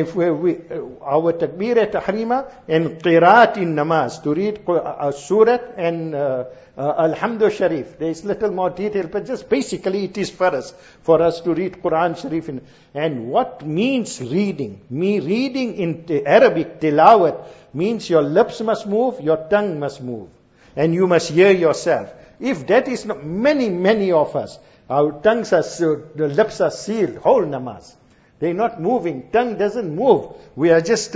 our takbir-e-tahrima and qiraat in namaz, to read surat and Alhamdu Sharif. There is little more detail, but just basically it is for us to read Quran Sharif. And what means reading? Reading in Arabic, tilawat, means your lips must move, your tongue must move. And you must hear yourself. If that is not, many of us, Our tongues are sealed, the lips are sealed, whole namaz. They're not moving. Tongue doesn't move. We are just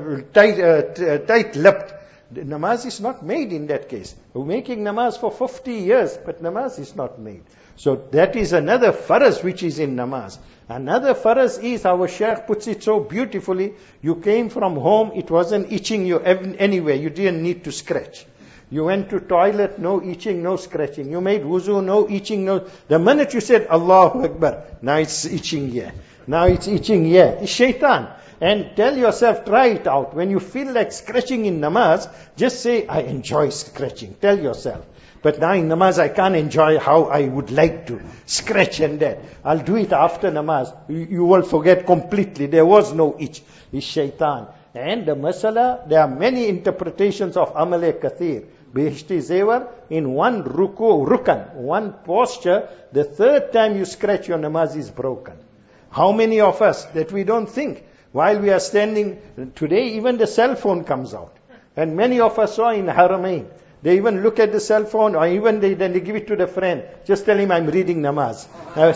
tight-lipped. The namaz is not made in that case. We're making namaz for 50 years, but namaz is not made. So that is another faraz which is in namaz. Another faraz is, our Shaykh puts it so beautifully, you came from home, it wasn't itching you anywhere. You didn't need to scratch. You went to toilet, no itching, no scratching. You made wuzu, no itching, no. The minute you said Allahu Akbar, now it's itching here. Now it's itching here. It's shaitan. And tell yourself, try it out. When you feel like scratching in namaz, just say, I enjoy scratching. Tell yourself. But now in namaz, I can't enjoy how I would like to scratch and that. I'll do it after namaz. You will forget completely. There was no itch. It's shaitan. And the masala, there are many interpretations of Amal-e Kathir. Bihishti Zewar, in one rukan, one posture, the third time you scratch, your namaz is broken. How many of us that we don't think? While we are standing, today even the cell phone comes out. And many of us saw in Haramain, they even look at the cell phone, or even then they give it to the friend. Just tell him, I'm reading namaz.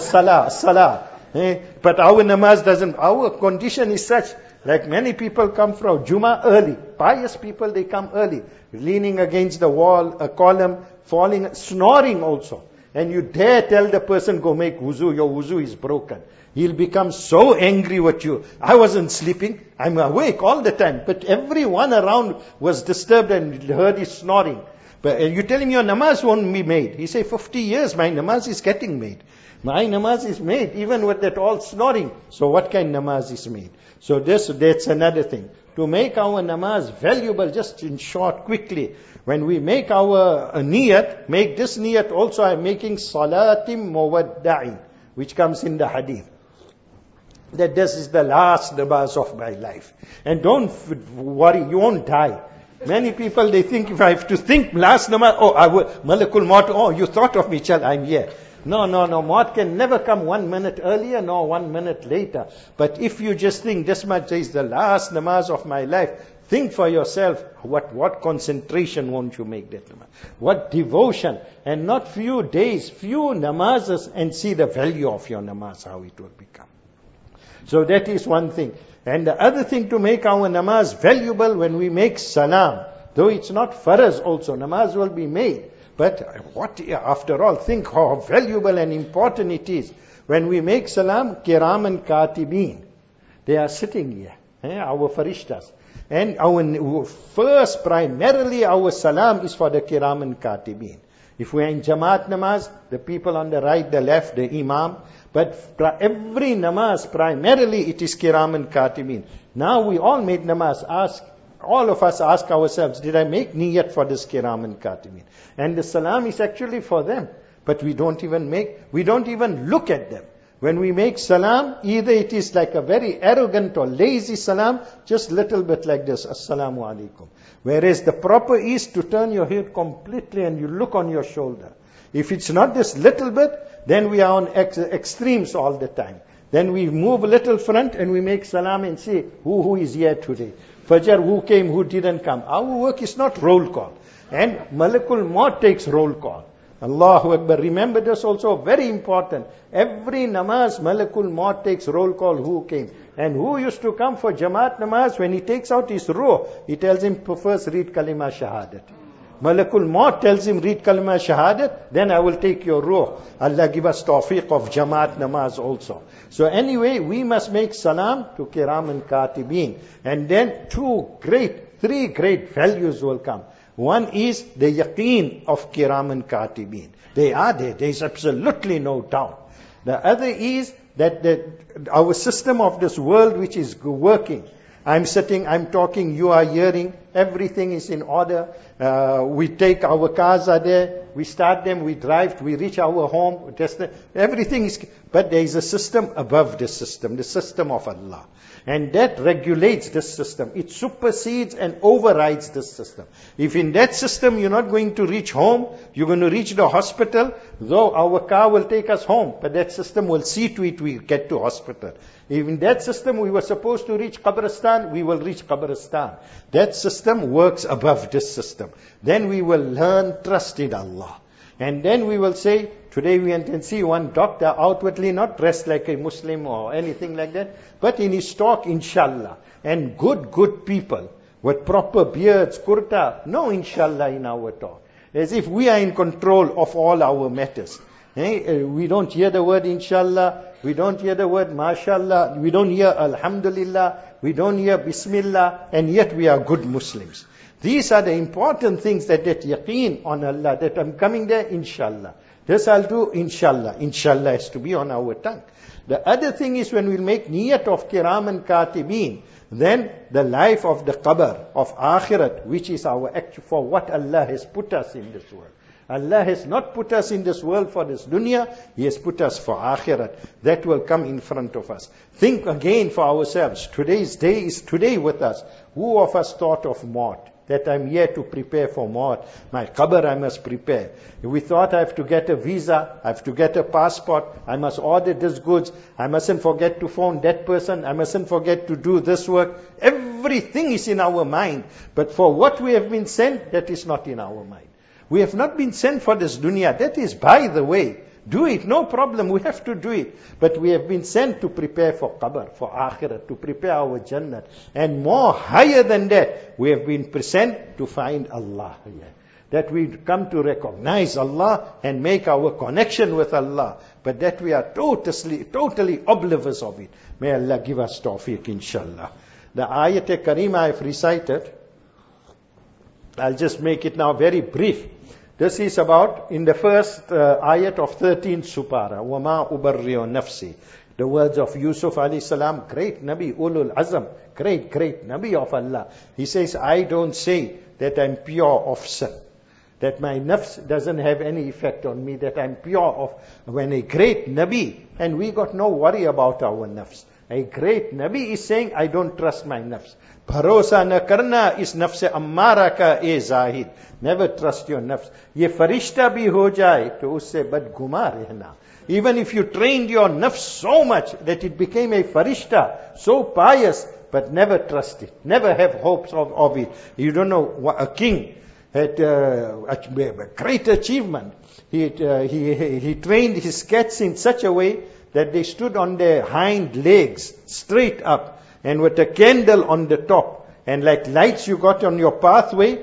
Salah. But our namaz doesn't, our condition is such, like many people come from Jummah early. Pious people, they come early. Leaning against the wall, a column, falling, snoring also. And you dare tell the person, go make wuzu, your wuzu is broken. He'll become so angry with you. I wasn't sleeping. I'm awake all the time. But everyone around was disturbed and heard his snoring. But you tell him your namaz won't be made. He say, 50 years, my namaz is getting made. My namaz is made, even with that all snoring. So what kind of namaz is made? So that's another thing. To make our namaz valuable, just in short, quickly, when we make our niyat, make this niyat also, I'm making salatim muwadda'in, which comes in the hadith. That this is the last namaz of my life. And don't worry, you won't die. Many people, they think, if I have to think last namaz, Malakul Maut, you thought of me, chal, I'm here. No, Maut can never come 1 minute earlier, nor 1 minute later. But if you just think, this much is the last namaz of my life, think for yourself, what concentration won't you make that namaz? What devotion, and not few days, few namazes, and see the value of your namaz, how it will become. So that is one thing. And the other thing to make our namaz valuable, when we make salam, though it's not faraz also, namaz will be made. But after all, think how valuable and important it is. When we make salam, kiram and katibin, they are sitting here, our farishtas. And our first, primarily, our salam is for the kiram and katibin. If we are in Jamaat namaz, the people on the right, the left, the imam. But every namaz, primarily it is kiram and katibin. Now we all made namaz. All of us ask ourselves, did I make niyat for this kiram and katibin? And the salam is actually for them. But we don't even look at them. When we make salam, either it is like a very arrogant or lazy salam, just little bit like this, assalamu alaikum. Whereas the proper is to turn your head completely and you look on your shoulder. If it's not this little bit, then we are on extremes all the time. Then we move a little front and we make salam and say, who is here today? Fajr, who came, who didn't come. Our work is not roll call. And Malakul Maut takes roll call. Allahu Akbar. Remember this also, very important. Every namaz, Malakul Maut takes roll call, who came. And who used to come for Jamaat namaz, when he takes out his ruh, he tells him, first read Kalima Shahadat. Malakul Maut tells him, read Kalima Shahadat, then I will take your ruh. Allah give us tawfiq of Jamaat namaz also. So anyway, we must make salam to kiram and katibin. And then three great values will come. One is the yaqeen of kiram and katibin. They are there. There is absolutely no doubt. The other is that our system of this world which is working. I'm sitting, I'm talking, you are hearing, everything is in order. We take our cars are there, we start them, we drive, we reach our home, everything is, but there is a system above this system, the system of Allah. And that regulates this system. It supersedes and overrides this system. If in that system you're not going to reach home, you're going to reach the hospital, though our car will take us home, but that system will see to it we get to hospital. If in that system we were supposed to reach Qabristan, we will reach Qabristan. That system works above this system. Then we will learn trust in Allah. And then we will say, today we can see one doctor outwardly not dressed like a Muslim or anything like that, but in his talk, inshallah. And good people with proper beards, kurta, no inshallah in our talk. As if we are in control of all our matters. We don't hear the word inshallah, we don't hear the word mashallah, we don't hear alhamdulillah, we don't hear bismillah, and yet we are good Muslims. These are the important things that yaqeen on Allah, that I'm coming there, inshallah. This I'll do, inshallah. Inshallah has to be on our tongue. The other thing is when we make niyat of kiram and katibin, then the life of the qabr, of akhirat, which is our act for what Allah has put us in this world. Allah has not put us in this world for this dunya, He has put us for akhirat. That will come in front of us. Think again for ourselves. Today's day is today with us. Who of us thought of maut? That I'm here to prepare for maut. My qabr I must prepare. We thought I have to get a visa, I have to get a passport, I must order this goods, I mustn't forget to phone that person, I mustn't forget to do this work. Everything is in our mind. But for what we have been sent, that is not in our mind. We have not been sent for this dunya. That is by the way. Do it, no problem, we have to do it. But we have been sent to prepare for qabr, for akhirat, to prepare our jannah. And more higher than that, we have been sent to find Allah. That we come to recognize Allah and make our connection with Allah. But that we are totally oblivious of it. May Allah give us tawfiq, inshallah. The ayat karima I have recited, I'll just make it now very brief. This is about in the first ayat of 13th supara. وَمَا أُبَرِّئُ نَفْسِي. The words of Yusuf alayhi salam, great Nabi, Ulul Azam, great Nabi of Allah. He says, I don't say that I'm pure of sin. That my nafs doesn't have any effect on me, that I'm pure of, when a great Nabi, and we got no worry about our nafs. A great Nabi is saying, I don't trust my nafs. Bharosa na karna is nafse ammara ka e zahid. Never trust your nafs. Ye farishta bhi ho jaye, to usse bad guma rehna. Even if you trained your nafs so much that it became a farishta, so pious, but never trust it. Never have hopes of it. You don't know, what a king had a great achievement. He trained his cats in such a way that they stood on their hind legs, straight up, and with a candle on the top, and like lights you got on your pathway,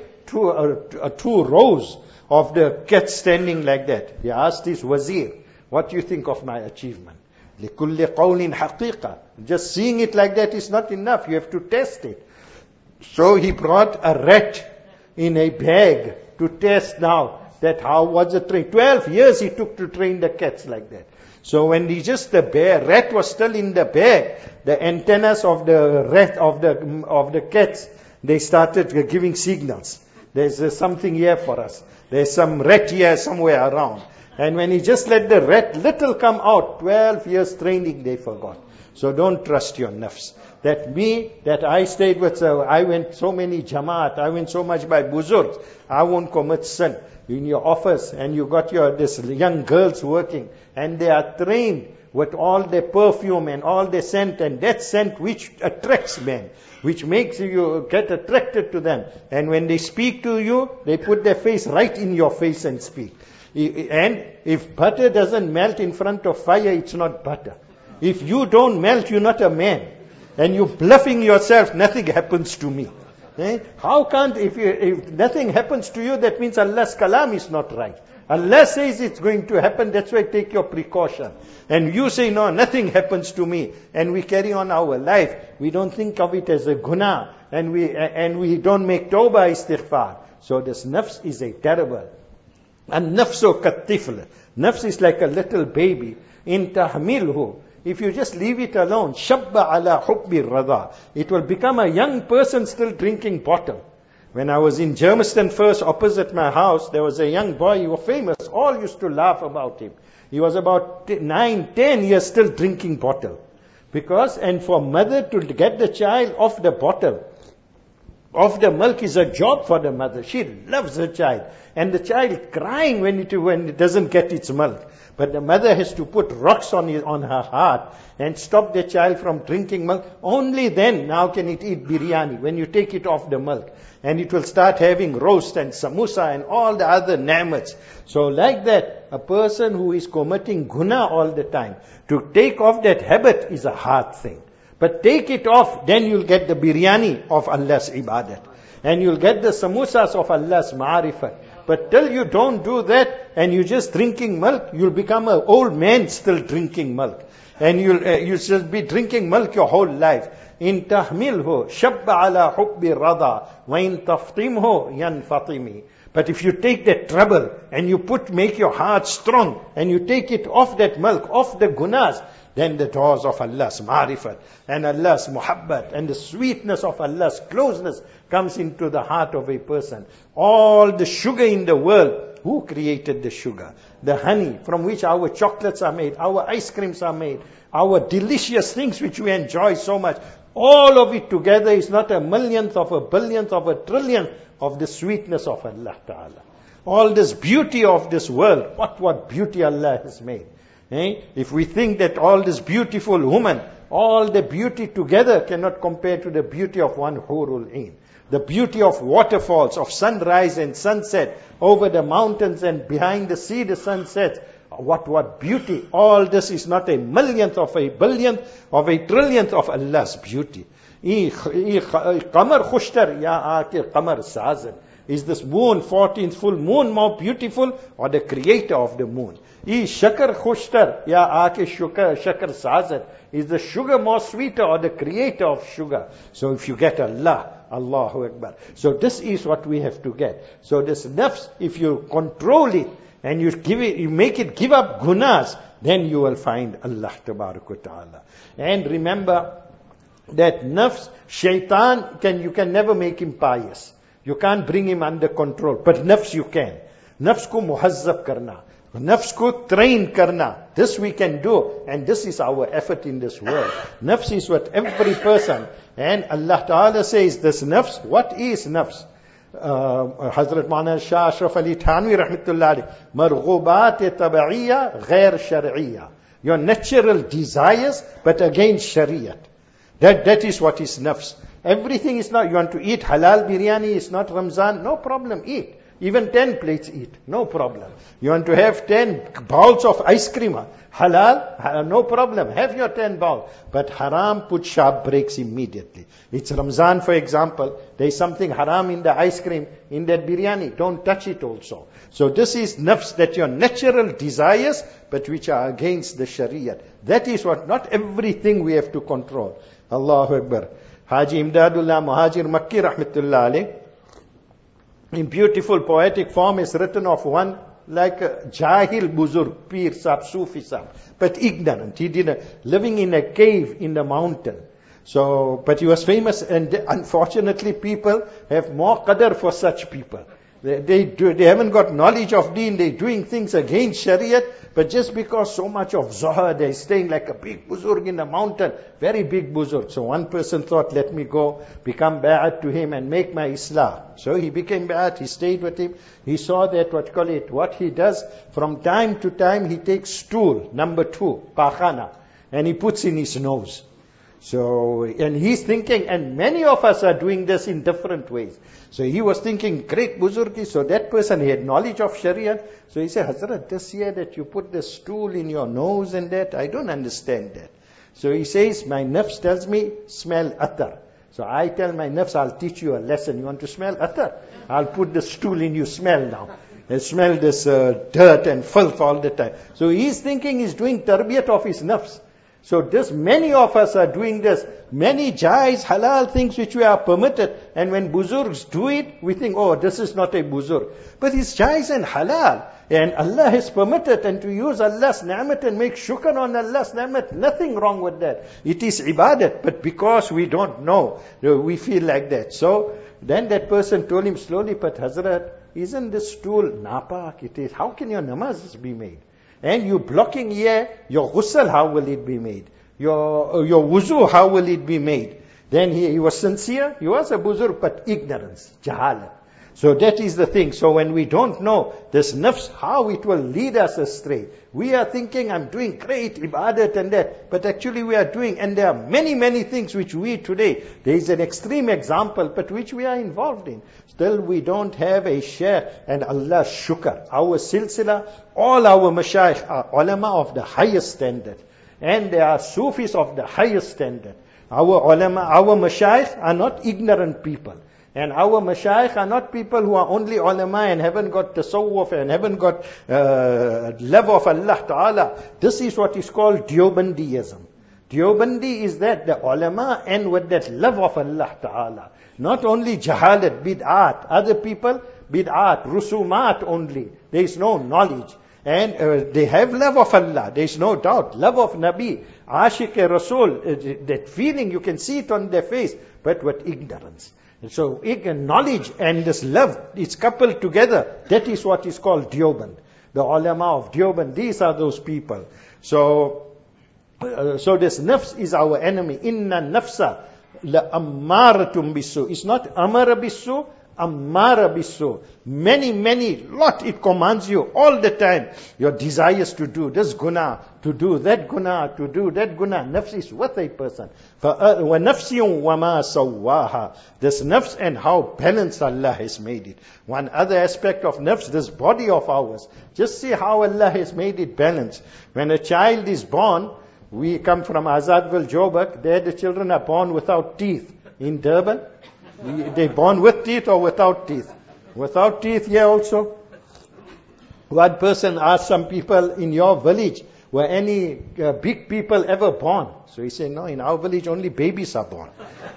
two rows of the cats standing like that. He asked his wazir, what do you think of my achievement? لِكُلِّ قَوْلٍ حَقِيقَةٍ. Just seeing it like that is not enough, you have to test it. So he brought a rat in a bag to test now that how was the train. 12 years he took to train the cats like that. So when the rat was still in the bag, the antennas of the rat, of the cats, they started giving signals. There's something here for us. There's some rat here somewhere around. And when he just let the rat little come out, 12 years training they forgot. So don't trust your nafs. That I stayed with, I went so many jamaat, I went so much by buzurgs, I won't commit sin. In your office, and you got this young girls working, and they are trained with all their perfume and all their scent, and that scent which attracts men, which makes you get attracted to them. And when they speak to you, they put their face right in your face and speak. And if butter doesn't melt in front of fire, it's not butter. If you don't melt, you're not a man. And you're bluffing yourself, nothing happens to me. How can't, if nothing happens to you, that means Allah's kalam is not right. Allah says it's going to happen, that's why take your precaution. And you say, no, nothing happens to me. And we carry on our life. We don't think of it as a guna. And we don't make tawbah istighfar. So this nafs is a terrible. And nafsu kattifl. Nafs is like a little baby. In tahmilhu. If you just leave it alone, shabba ala hubbi radha, it will become a young person still drinking bottle. When I was in Germiston first, opposite my house, there was a young boy, he was famous, all used to laugh about him. He was about 9, 10 years still drinking bottle. And for mother to get the child off the bottle, of the milk is a job for the mother. She loves her child. And the child crying when it doesn't get its milk. But the mother has to put rocks on her heart and stop the child from drinking milk. Only then now can it eat biryani, when you take it off the milk. And it will start having roast and samosa and all the other namats. So like that, a person who is committing guna all the time, to take off that habit is a hard thing. But take it off, then you'll get the biryani of Allah's ibadat. And you'll get the samosas of Allah's ma'rifat. But till you don't do that, and you're just drinking milk, you'll become an old man still drinking milk. And you'll just be drinking milk your whole life. In tahmilhu, shabba ala hubbi rada, wa in taftimhu, yanfatimi. But if you take that trouble, and you make your heart strong, and you take it off that milk, off the gunas, then the doors of Allah's ma'rifat, and Allah's muhabbat, and the sweetness of Allah's closeness comes into the heart of a person. All the sugar in the world, who created the sugar? The honey from which our chocolates are made, our ice creams are made, our delicious things which we enjoy so much. All of it together is not a millionth of a billionth of a trillionth of the sweetness of Allah Ta'ala. All this beauty of this world, what beauty Allah has made. If we think that all this beautiful woman, all the beauty together cannot compare to the beauty of one Hurul Ain. The beauty of waterfalls, of sunrise and sunset, over the mountains and behind the sea the sun sets. What beauty. All this is not a millionth of a billionth of a trillionth of Allah's beauty. Qamar khushtar ya aake qamar sazan. Is this moon, 14th full moon, more beautiful, or the creator of the moon? Shakar khushtar ya aake shakar sazan. Is the sugar more sweeter, or the creator of sugar? So if you get Allah, Allahu Akbar. So this is what we have to get. So this nafs, if you control it, and you make it give up gunas, then you will find Allah Tabarak Ta'ala. And remember that nafs, shaitan, you can never make him pious. You can't bring him under control. But nafs you can. Nafs ko muhazzab karna. Nafs ko train karna. This we can do. And this is our effort in this world. Nafs is what every person. And Allah Ta'ala says, this nafs, what is nafs? Hazrat Maulana Shah Ashraf Ali Thanwi rahmatullah alayhi, marghubat tabi'iyya ghair shar'iyya. Your natural desires, but against shariat. That is what is nafs. Everything is not, you want to eat halal biryani, it's not Ramzan, no problem, eat. Even 10 plates eat, no problem. You want to have 10 bowls of ice cream, halal, no problem, have your 10 bowls. But haram, put sharp brakes immediately. It's Ramzan, for example, there is something haram in the ice cream, in that biryani, don't touch it also. So this is nafs, that your natural desires, but which are against the shariat. That is what, not everything we have to control. Allahu Akbar. Haji Imdadullah Muhajir Makki rahmatullah alayh, in beautiful poetic form, is written of one like a Jahil Buzurg, Pir Sahib, Sufi Sahib, but ignorant. He living in a cave in the mountain. So, but he was famous, and unfortunately people have more qadr for such people. They haven't got knowledge of deen, they're doing things against shariat, but just because so much of zuhud, they're staying like a big buzurg in the mountain, very big buzurg. So one person thought, let me go, become ba'at to him and make my islah. So he became ba'at, he stayed with him. He saw that, what he does, from time to time he takes stool, number 2, pakhana, and he puts in his nose. So, and he's thinking, and many of us are doing this in different ways. So he was thinking, great buzurgi. So that person, he had knowledge of Sharia. So he said, Hazrat, this year that you put the stool in your nose and that, I don't understand that. So he says, my nafs tells me, smell atar. So I tell my nafs, I'll teach you a lesson. You want to smell atar? I'll put the stool in you, smell now. And smell this dirt and filth all the time. So he's thinking he's doing tarbiyat of his nafs. So many of us are doing this. Many jais, halal things which we are permitted. And when buzurgs do it, we think, oh, this is not a buzurg. But it's jais and halal. And Allah has permitted, and to use Allah's ni'mat and make shukr on Allah's ni'mat, nothing wrong with that. It is ibadat. But because we don't know, we feel like that. So then that person told him slowly, but Hazrat, isn't this stool napak? It is. How can your namaz be made? And you blocking here, your ghusl, how will it be made? Your wuzu, how will it be made? Then he was sincere, he was a buzurg, but ignorance, jahalat. So that is the thing. So when we don't know this nafs, how it will lead us astray. We are thinking, I'm doing great ibadat and that, but actually we are doing, and there are many, many things which we today, there is an extreme example, but which we are involved in. Still we don't have a share, and Allah shukr. Our silsila, all our mashayikh are ulama of the highest standard. And they are Sufis of the highest standard. Our ulama, our mashayikh are not ignorant people. And our mashayikh are not people who are only ulama and haven't got tasawwuf and haven't got love of Allah Ta'ala. This is what is called Deobandiyism. Deobandi is that the ulama and with that love of Allah Ta'ala. Not only jahalat, bid'at. Other people, bid'at, rusumat only. There is no knowledge. And they have love of Allah. There is no doubt. Love of Nabi. Ashiq-e-Rasul. That feeling, you can see it on their face. But with ignorance. So knowledge and this love, it's coupled together. That is what is called Deoband. The ulama of Deoband, these are those people. So this nafs is our enemy. Inna nafsa la ammaratum bisu. It's not amara bisu, ammara bisu. Many, lot it commands you all the time. Your desires to do this guna, to do that guna, to do that guna. Nafs is with a person. وَنَفْسٍ وَمَا سَوَّاهَا. This nafs and how balanced Allah has made it. One other aspect of nafs, this body of ours. Just see how Allah has made it balanced. When a child is born, we come from Azadville, Joburg, there the children are born without teeth. In Durban, they're born with teeth or without teeth. Without teeth here also. One person asked some people in your village, were any big people ever born? So he said, no, in our village only babies are born.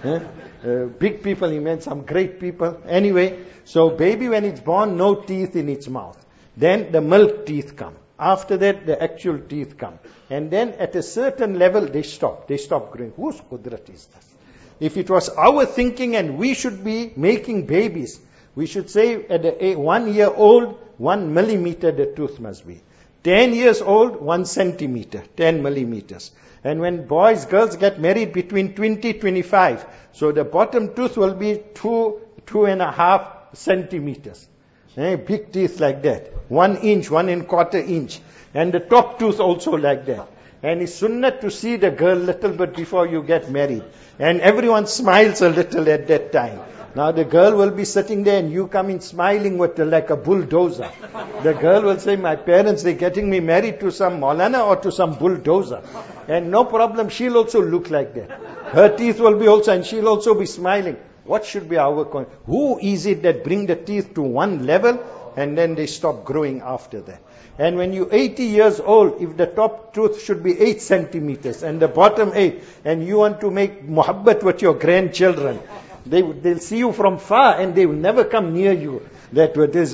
Big people, he meant some great people. Anyway, so baby when it's born, no teeth in its mouth. Then the milk teeth come. After that, the actual teeth come. And then at a certain level, they stop. They stop growing. Whose qudrat is this? If it was our thinking and we should be making babies, we should say at 1 year old, 1 millimeter the tooth must be. 10 years old, 1 centimeter, 10 millimeters. And when boys, girls get married between 20, 25, so the bottom tooth will be 2.5 centimeters. Big teeth like that. 1 inch, 1.25 inch. And the top tooth also like that. And it's sunnah to see the girl little bit before you get married. And everyone smiles a little at that time. Now the girl will be sitting there and you come in smiling with like a bulldozer. The girl will say, my parents, they're getting me married to some Maulana or to some bulldozer. And no problem, she'll also look like that. Her teeth will be also, and she'll also be smiling. What should be our who is it that bring the teeth to one level and then they stop growing after that? And when you're 80 years old, if the top tooth should be 8 centimeters and the bottom 8, and you want to make muhabbat with your grandchildren, they'll see you from far and they will never come near you. That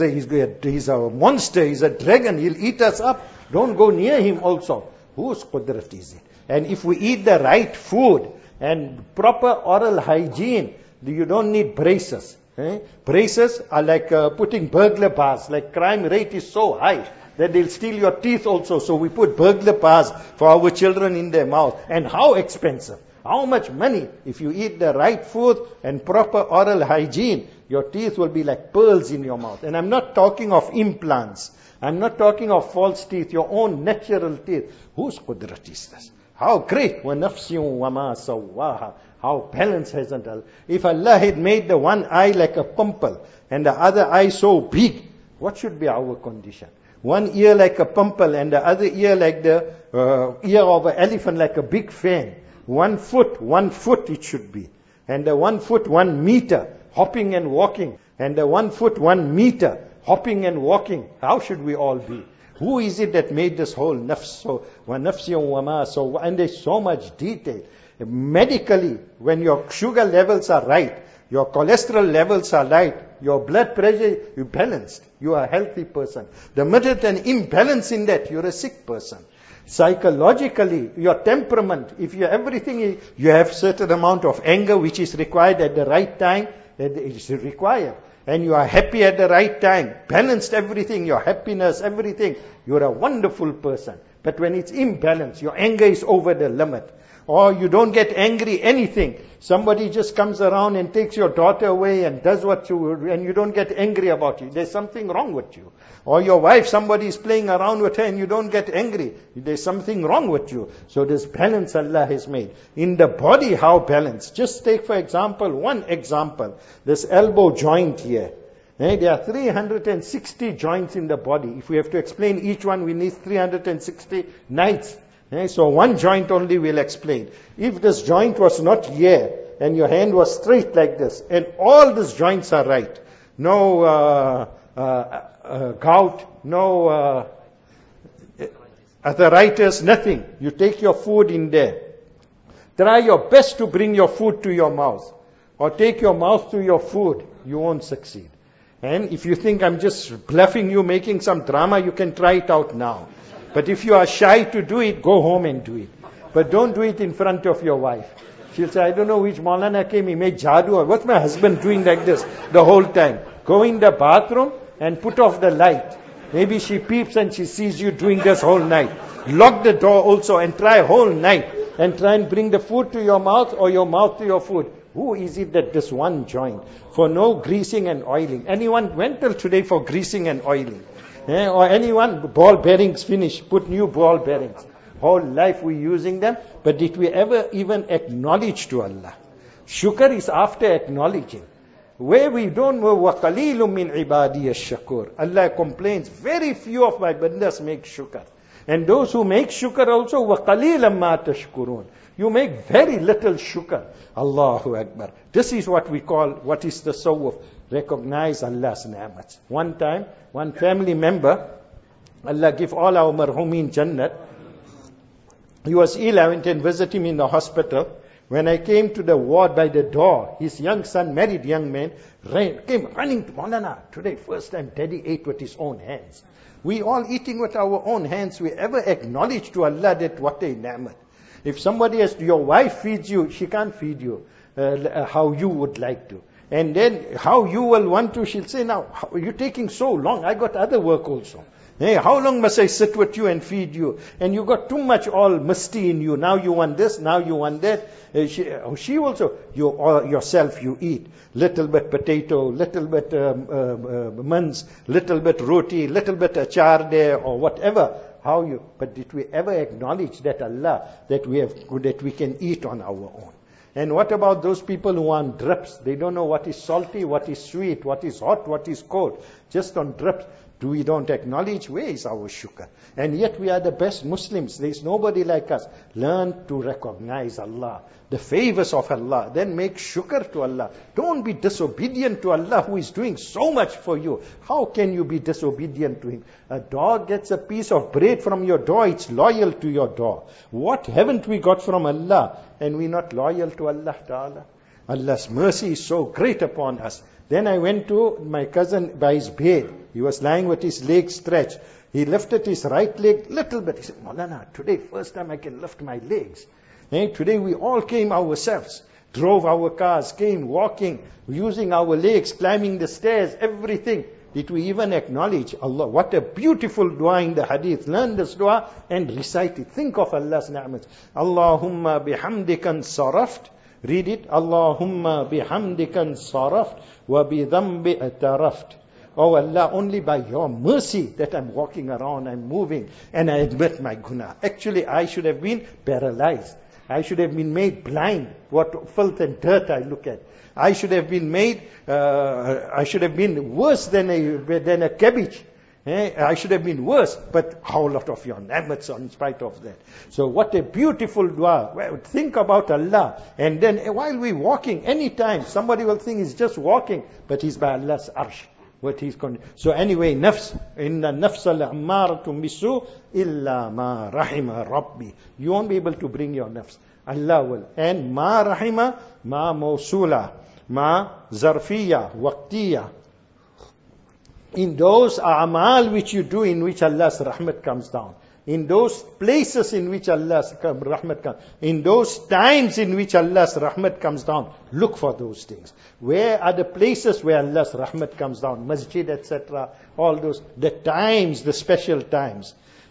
he's a monster, he's a dragon, he'll eat us up. Don't go near him also. Whose qudrat is it? And if we eat the right food and proper oral hygiene, you don't need braces. Braces are like putting burglar bars. Like crime rate is so high that they'll steal your teeth also. So we put burglar bars for our children in their mouth. And how expensive? How much money? If you eat the right food and proper oral hygiene, your teeth will be like pearls in your mouth. And I'm not talking of implants. I'm not talking of false teeth, your own natural teeth. Whose qudrat is this? How great! وَنَفْسٍ وَمَا سَوَّاهَا. How balanced hasn't Allah? If Allah had made the one eye like a pimple and the other eye so big, what should be our condition? One ear like a pimple and the other ear like the ear of an elephant, like a big fan. 1 foot it should be. And the 1 foot, 1 meter, hopping and walking. And the 1 foot, 1 meter, hopping and walking. How should we all be? Who is it that made this whole nafs? So, وَنَفْسٍ وَمَا سَوَّاهَا. And there's so much detail. Medically, when your sugar levels are right, your cholesterol levels are right, your blood pressure, you're balanced. You are a healthy person. The minute an imbalance in that, you're a sick person. Psychologically, your temperament, if you everything, you have certain amount of anger which is required at the right time, it is required. And you are happy at the right time, balanced everything, your happiness, everything, you're a wonderful person. But when it's imbalanced, your anger is over the limit. Or you don't get angry, anything. Somebody just comes around and takes your daughter away and does what you, and you don't get angry about it. There's something wrong with you. Or your wife, somebody is playing around with her and you don't get angry. There's something wrong with you. So this balance Allah has made. In the body, how balanced? Just take, for example, one example. This elbow joint here. There are 360 joints in the body. If we have to explain each one, we need 360 nights. So one joint only we'll explain. If this joint was not here, and your hand was straight like this, and all these joints are right, no gout, no arthritis, nothing. You take your food in there. Try your best to bring your food to your mouth, or take your mouth to your food. You won't succeed. And if you think I'm just bluffing you, making some drama, you can try it out now. But if you are shy to do it, go home and do it. But don't do it in front of your wife. She'll say, I don't know which Maulana came, he made jadoo, or what's my husband doing like this the whole time? Go in the bathroom and put off the light. Maybe she peeps and she sees you doing this whole night. Lock the door also and try whole night. And try and bring the food to your mouth or your mouth to your food. Who is it that this one joint? For no greasing and oiling. Anyone went till today for greasing and oiling? Or anyone, ball bearings finished, put new ball bearings. Whole life we using them, but did we ever even acknowledge to Allah? Shukr is after acknowledging. Where we don't know, وَقَلِيلٌ مِّنْ عِبَادِيَ الشَّكُورِ. Allah complains, very few of my bandas make shukr. And those who make shukr also, وَقَلِيلًا مَا تَشْكُرُونَ. You make very little shukr. Allahu Akbar. This is what we call, what is the tasawwuf? Recognize Allah's ni'mats. One time, one family member, Allah give all our marhumin Jannat. He was ill, I went and visited him in the hospital. When I came to the ward by the door, his young son, married young man, came running to Maulana. Today, first time Daddy ate with his own hands. We all eating with our own hands. We ever acknowledge to Allah that what a ni'mat. If somebody has, your wife feeds you, she can't feed you how you would like to. And then how you will want to, she'll say, now, you're taking so long, I got other work also. Hey, how long must I sit with you and feed you? And you got too much all musty in you. Now you want this, now you want that. She also, yourself you eat. Little bit potato, little bit muns, little bit roti, little bit achar there, or whatever. But did we ever acknowledge that Allah, that we can eat on our own? And what about those people who are on drips? They don't know what is salty, what is sweet, what is hot, what is cold. Just on drips. We don't acknowledge, where is our shukr? And yet we are the best Muslims. There is nobody like us. Learn to recognize Allah, the favors of Allah. Then make shukr to Allah. Don't be disobedient to Allah who is doing so much for you. How can you be disobedient to Him? A dog gets a piece of bread from your door. It's loyal to your door. What haven't we got from Allah? And we're not loyal to Allah Ta'ala. Allah's mercy is so great upon us. Then I went to my cousin by his bed. He was lying with his legs stretched. He lifted his right leg little bit. He said, Maulana, today first time I can lift my legs. Today we all came ourselves. Drove our cars, came walking, using our legs, climbing the stairs, everything. Did we even acknowledge Allah? What a beautiful dua in the hadith. Learn this dua and recite it. Think of Allah's ni'mat. Allahumma bihamdikan saraft. Read it. Allahumma bihamdikan saraft wa bidhambi ataraft. Oh Allah, only by your mercy that I'm walking around, I'm moving, and I admit my guna. Actually, I should have been paralyzed. I should have been made blind. What filth and dirt I look at. I should have been made, I should have been worse than a cabbage. I should have been worse, but how lot of your ni'mats in spite of that. So what a beautiful dua. Well, think about Allah. And then while we're walking, anytime, somebody will think he's just walking, but he's by Allah's arsh. So anyway, nafs, inna nafs al-ammaratum bisu illa ma rahima rabbi. You won't be able to bring your nafs. Allah will. And ma rahima, ma mawsula, ma zarfiya, waqtiya. In those a'mal which you do, in which Allah's rahmat comes down. In those places in which Allah's rahmat comes, in those times in which Allah's rahmat comes down, look for those things. Where are the places where Allah's rahmat comes down? Masjid, etc. All those, the times, the special times.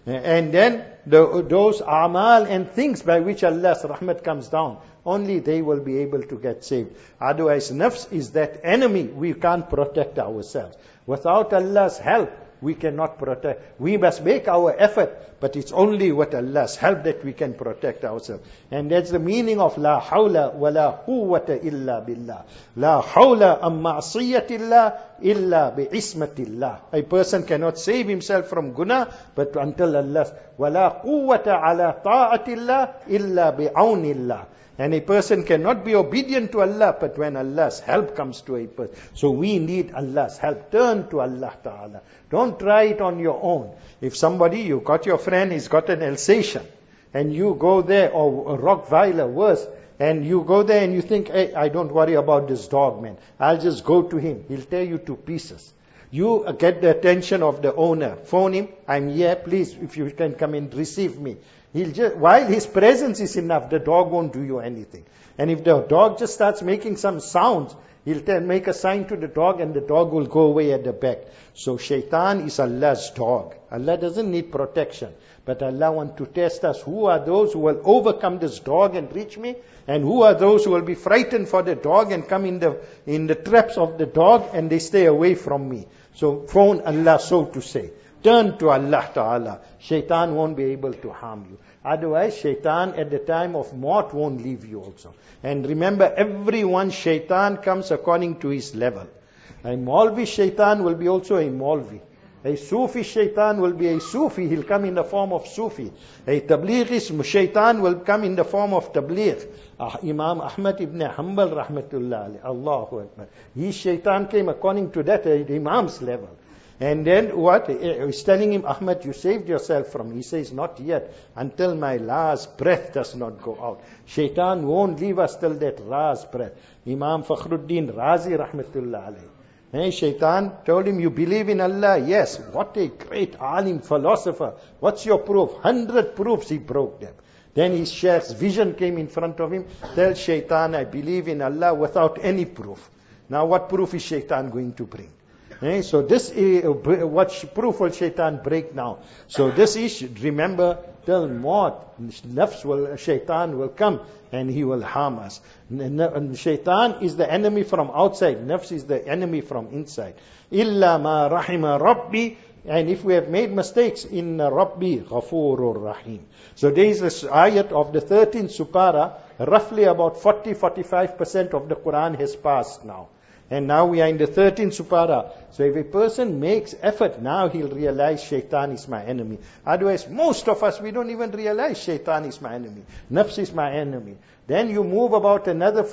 And then those amal and things by which Allah's rahmat comes down, only they will be able to get saved. Otherwise, nafs is that enemy. We can't protect ourselves. Without Allah's help, we cannot protect. We must make our effort, but it's only with Allah's help that we can protect ourselves. And that's the meaning of la hawla wa la quwwata illa billah. La hawla am ma'siyatillah illa bi ismatillah. A person cannot save himself from guna, but until Allah. Wa la quwwata ala ta'atillah illa bi awnillah. And a person cannot be obedient to Allah, but when Allah's help comes to a person. So we need Allah's help. Turn to Allah Ta'ala. Don't try it on your own. If somebody, you got your friend, he's got an Alsatian, and you go there, or a Rottweiler, worse, and you go there and you think, hey, I don't worry about this dog, man. I'll just go to him. He'll tear you to pieces. You get the attention of the owner. Phone him. I'm here. Please, if you can come and receive me. He'll just, while his presence is enough, the dog won't do you anything. And if the dog just starts making some sounds, he'll make a sign to the dog and the dog will go away at the back. So shaitan is Allah's dog. Allah doesn't need protection. But Allah wants to test us. Who are those who will overcome this dog and reach me? And who are those who will be frightened for the dog and come in the traps of the dog and they stay away from me? So phone Allah, so to say. Turn to Allah Ta'ala. Shaitan won't be able to harm you. Otherwise, shaitan at the time of maut won't leave you also. And remember, everyone shaitan comes according to his level. A Maulvi shaitan will be also a Maulvi. A Sufi shaitan will be a Sufi. He'll come in the form of Sufi. A Tablighi shaitan will come in the form of Tabligh. Imam Ahmad ibn Hanbal rahmatullah alayhi. Allahu Akbar. His shaitan came according to that at Imam's level. And then what? He's telling him, Ahmad, you saved yourself from. He says, not yet, until my last breath does not go out. Shaitan won't leave us till that last breath. Imam Fakhruddin Razi rahmatullah alayhi. Hey, Shaitan told him, you believe in Allah? Yes. What a great alim, philosopher. What's your proof? 100 proofs, he broke them. Then his Sheikh's vision came in front of him. Tell Shaitan, I believe in Allah without any proof. Now what proof is Shaitan going to bring? So this is, what proof will Shaitan break now? So this is, remember, till maut, Shaitan will come and he will harm us. And Shaitan is the enemy from outside. Nafs is the enemy from inside. Illa ma rahima Rabbi. And if we have made mistakes, inna Rabbi ghafurur rahim. So there is this ayat of the 13th supara, roughly about 40-45% of the Quran has passed now. And now we are in the 13th supara. So if a person makes effort, now he'll realize shaitan is my enemy. Otherwise, most of us, we don't even realize shaitan is my enemy. Nafs is my enemy. Then you move about another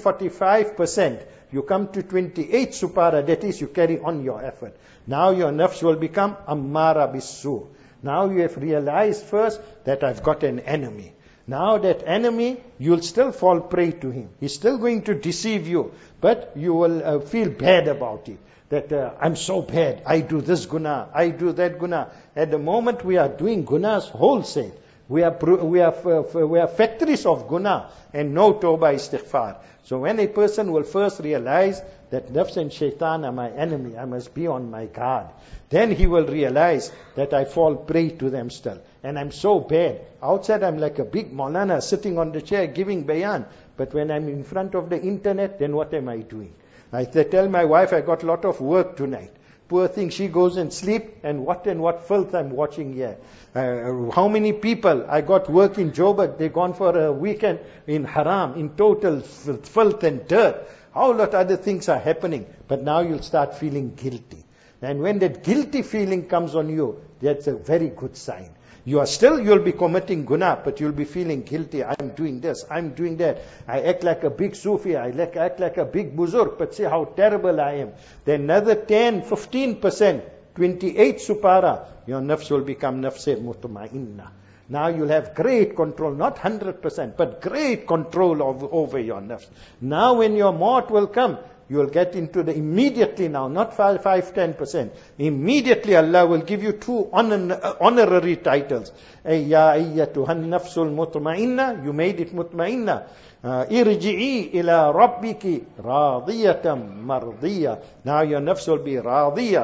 40-45%. You come to 28th supara. That is, you carry on your effort. Now your nafs will become ammara bisu. Now you have realized first that I've got an enemy. Now that enemy, you'll still fall prey to him. He's still going to deceive you. But you will feel bad about it. That I'm so bad. I do this guna. I do that guna. At the moment we are doing gunas wholesale. We are factories of guna and no tawbah istighfar. So when a person will first realize that nafs and shaitan are my enemy, I must be on my guard. Then he will realize that I fall prey to them still. And I'm so bad. Outside I'm like a big Maulana sitting on the chair giving bayan. But when I'm in front of the internet, then what am I doing? I tell my wife I got a lot of work tonight. Poor thing, she goes and sleep, and what filth I'm watching here. How many people, I got work in Joburg, they gone for a weekend in haram, in total filth and dirt. How lot other things are happening. But now you'll start feeling guilty. And when that guilty feeling comes on you, that's a very good sign. You'll be committing guna, but you'll be feeling guilty. I'm doing this, I'm doing that. I act like a big Sufi, I act like a big Buzurg, but see how terrible I am. Then another 10-15%, 28 supara, your nafs will become nafs mutma'inna. Now you'll have great control, not 100%, but great control over your nafs. Now when your maut will come, you will get into the immediately now, not 5-10%. Immediately Allah will give you two honorary titles. Ya ayyatuhan nafsul mutma'inna, you made it mutma'inna. Irji'i ila rabbiki radiyatam mardiya. Now your nafs will be radiya, happy.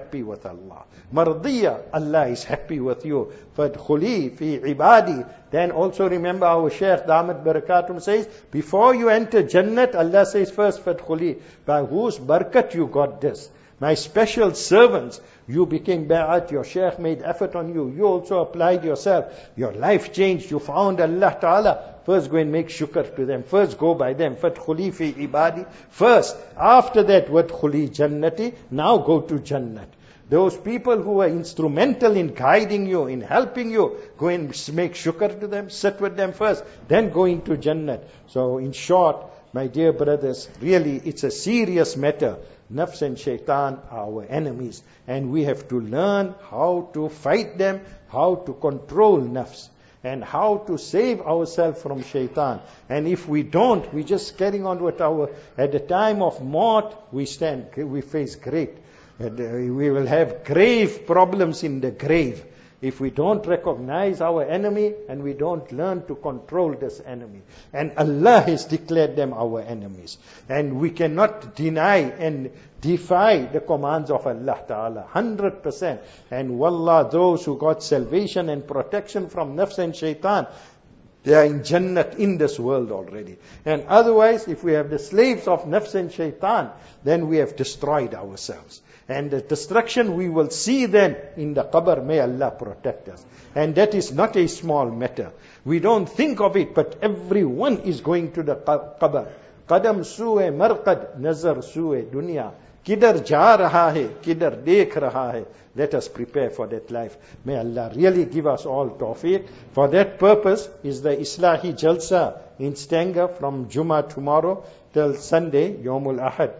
happy with Allah. Mardiya, Allah is happy with you. Fadkhuli fi ibadi. Then also remember our Shaykh Damat Barakatum says, before you enter Jannat, Allah says first, Fadkhuli, by whose barakat you got this. My special servants, you became ba'at, your Shaykh made effort on you, you also applied yourself, your life changed, you found Allah Ta'ala. First go and make shukr to them, first go by them, Fadkhuli fi ibadi, first, after that, Wadkhuli Jannati, now go to Jannat. Those people who are instrumental in guiding you, in helping you, go and make shukr to them, sit with them first, then go into Jannat. So in short, my dear brothers, really it's a serious matter. Nafs and shaitan are our enemies, and we have to learn how to fight them, how to control nafs, and how to save ourselves from shaitan. And if we don't, we just carrying on with at the time of maut, we face great, we will have grave problems in the grave. If we don't recognize our enemy and we don't learn to control this enemy. And Allah has declared them our enemies. And we cannot deny and defy the commands of Allah Ta'ala. 100%. And wallah, those who got salvation and protection from nafs and shaitan, they are in Jannat in this world already. And otherwise, if we have the slaves of nafs and shaitan, then we have destroyed ourselves. And the destruction we will see then in the qabr. May Allah protect us. And that is not a small matter. We don't think of it, but everyone is going to the qabr. Qadam su'e marqad, nazar su'e dunya. Kidhar ja raha hai, kidhar dekh raha hai. Let us prepare for that life. May Allah really give us all tawfiq. For that purpose is the Islahi Jalsa in Stanger from Jummah tomorrow till Sunday, Yawmul Ahad,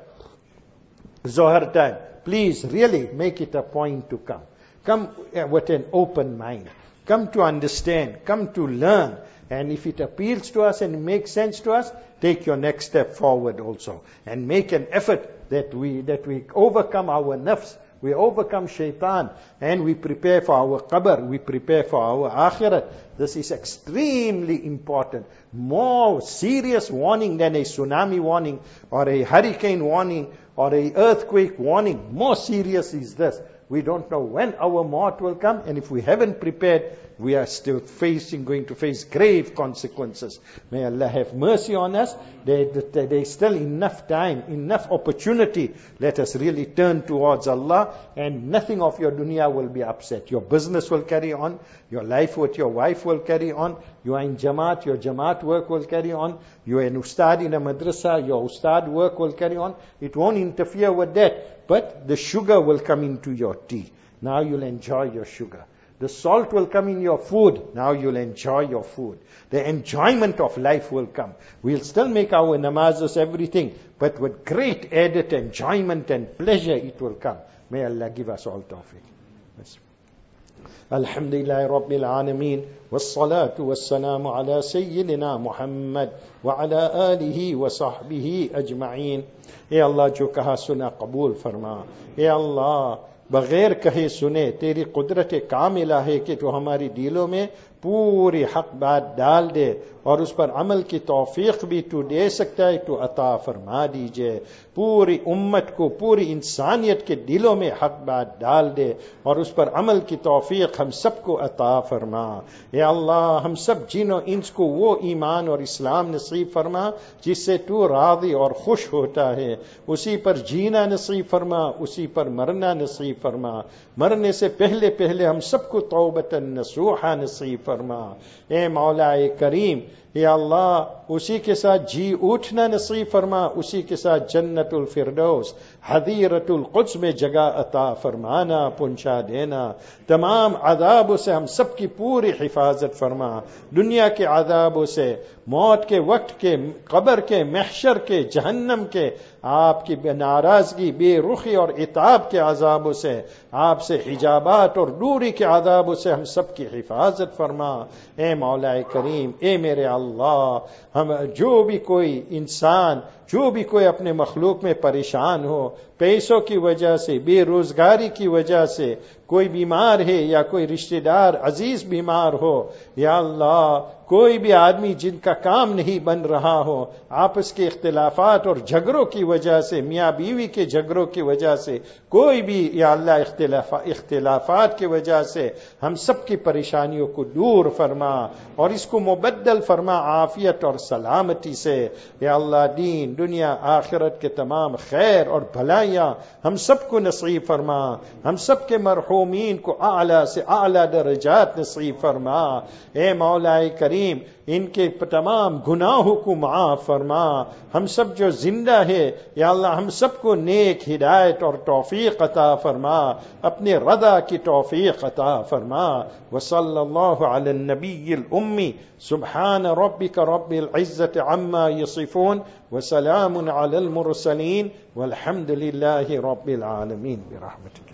Zohar time. Please really make it a point to come. Come with an open mind. Come to understand. Come to learn. And if it appeals to us and makes sense to us, take your next step forward also. And make an effort that we overcome our nafs. We overcome shaitan. And we prepare for our qabr. We prepare for our akhirat. This is extremely important. More serious warning than a tsunami warning or a hurricane warning or a earthquake warning. More serious is this. We don't know when our maut will come, and if we haven't prepared, we are still going to face grave consequences. May Allah have mercy on us. There's still enough time, enough opportunity. Let us really turn towards Allah, and nothing of your dunya will be upset. Your business will carry on. Your life with your wife will carry on. You are in Jamaat, your Jamaat work will carry on. You are an Ustad in a madrasa, your Ustad work will carry on. It won't interfere with that. But the sugar will come into your tea. Now you'll enjoy your sugar. The salt will come in your food. Now you'll enjoy your food. The enjoyment of life will come. We'll still make our namazes, everything, but with great added enjoyment and pleasure it will come. May Allah give us all tawfiq. Alhamdulillah Rabbil Alameen. Wassalatu wassalamu ala Sayyidina Muhammad wa ala alihi wa sahbihi ajma'een. ए अल्लाह जो कहा सुना कबूल फरमा। ए अल्लाह बगैर कहे सुने तेरी कुदरत कामिला है कि तू हमारी दिलों में पूरी हक बात डाल दे और उस पर अमल की तौफीक भी तू दे सकता है, तू अता फरमा दीजिए। पूरी उम्मत को, पूरी इंसानियत के दिलों में हक बात डाल दे और उस पर अमल की तौफीक हम सबको अता फरमा। या अल्लाह हम सब जिनों इंस को वो ईमान और इस्लाम नसीब फरमा जिससे तू राज़ी और खुश होता है। उसी पर जीना नसीब फरमा, उसी पर मरना नसीब फरमा। मरने से पहले पहले हम सबको तौबतन नसूहा नसीब फरमा। ए मौला ए करीम, या अल्लाह उसी के साथ जी उठना नसीब फरमा, उसी के साथ जन्नतुल फिरदौस हदीरतुल कुद्स में जगह अता फरमाना, पहुंचा देना। तमाम अज़ाबों से हम सब की पूरी हिफाजत फरमा। दुनिया के अज़ाबों से, मौत के वक्त के, कब्र के, महशर के, जहन्नम के, आपकी नाराजगी, बेरुखी और इताब के अज़ाबों से, आपसे हिजाबात और दूरी के अज़ाबों से हम सब की हिफाजत फरमा। ए मौला करीम, ए मेरे अल्लाह, हम जो भी कोई इंसान, जो भी कोई अपने मखलूक में परेशान हो, पैसों की वजह से, बेरोजगारी की वजह से, کوئی بیمار ہے یا کوئی رشتہ دار عزیز بیمار ہو، یا اللہ کوئی بھی آدمی جن کا کام نہیں بن رہا ہو، آپس کے اختلافات اور جھگڑوں کی وجہ سے، میاں بیوی کے جھگڑوں کی وجہ سے، کوئی بھی یا اللہ اختلافات کی وجہ سے ہم سب کی پریشانیوں کو دور فرما اور اس کو مبدل فرما عافیت اور سلامتی سے۔ یا اللہ دین دنیا آخرت کے تمام خیر اور بھلائیاں ہم سب کو نصیب فرما، ہم سب کے مرحومین کو اعلیٰ سے اعلیٰ درجات نصیب فرما۔ اے مولا کریم ان کے تمام گناہوں کو معاف فرما۔ ہم سب جو زندہ ہے یا اللہ ہم سب کو نیک ہدایت اور توفیق عطا فرما، اپنے رضا کی توفیق عطا فرما۔ وصلی اللہ علی النبی الامی سبحان ربک رب العزت عما یصفون وسلام علی المرسلین والحمد للہ رب العالمین برحمتک۔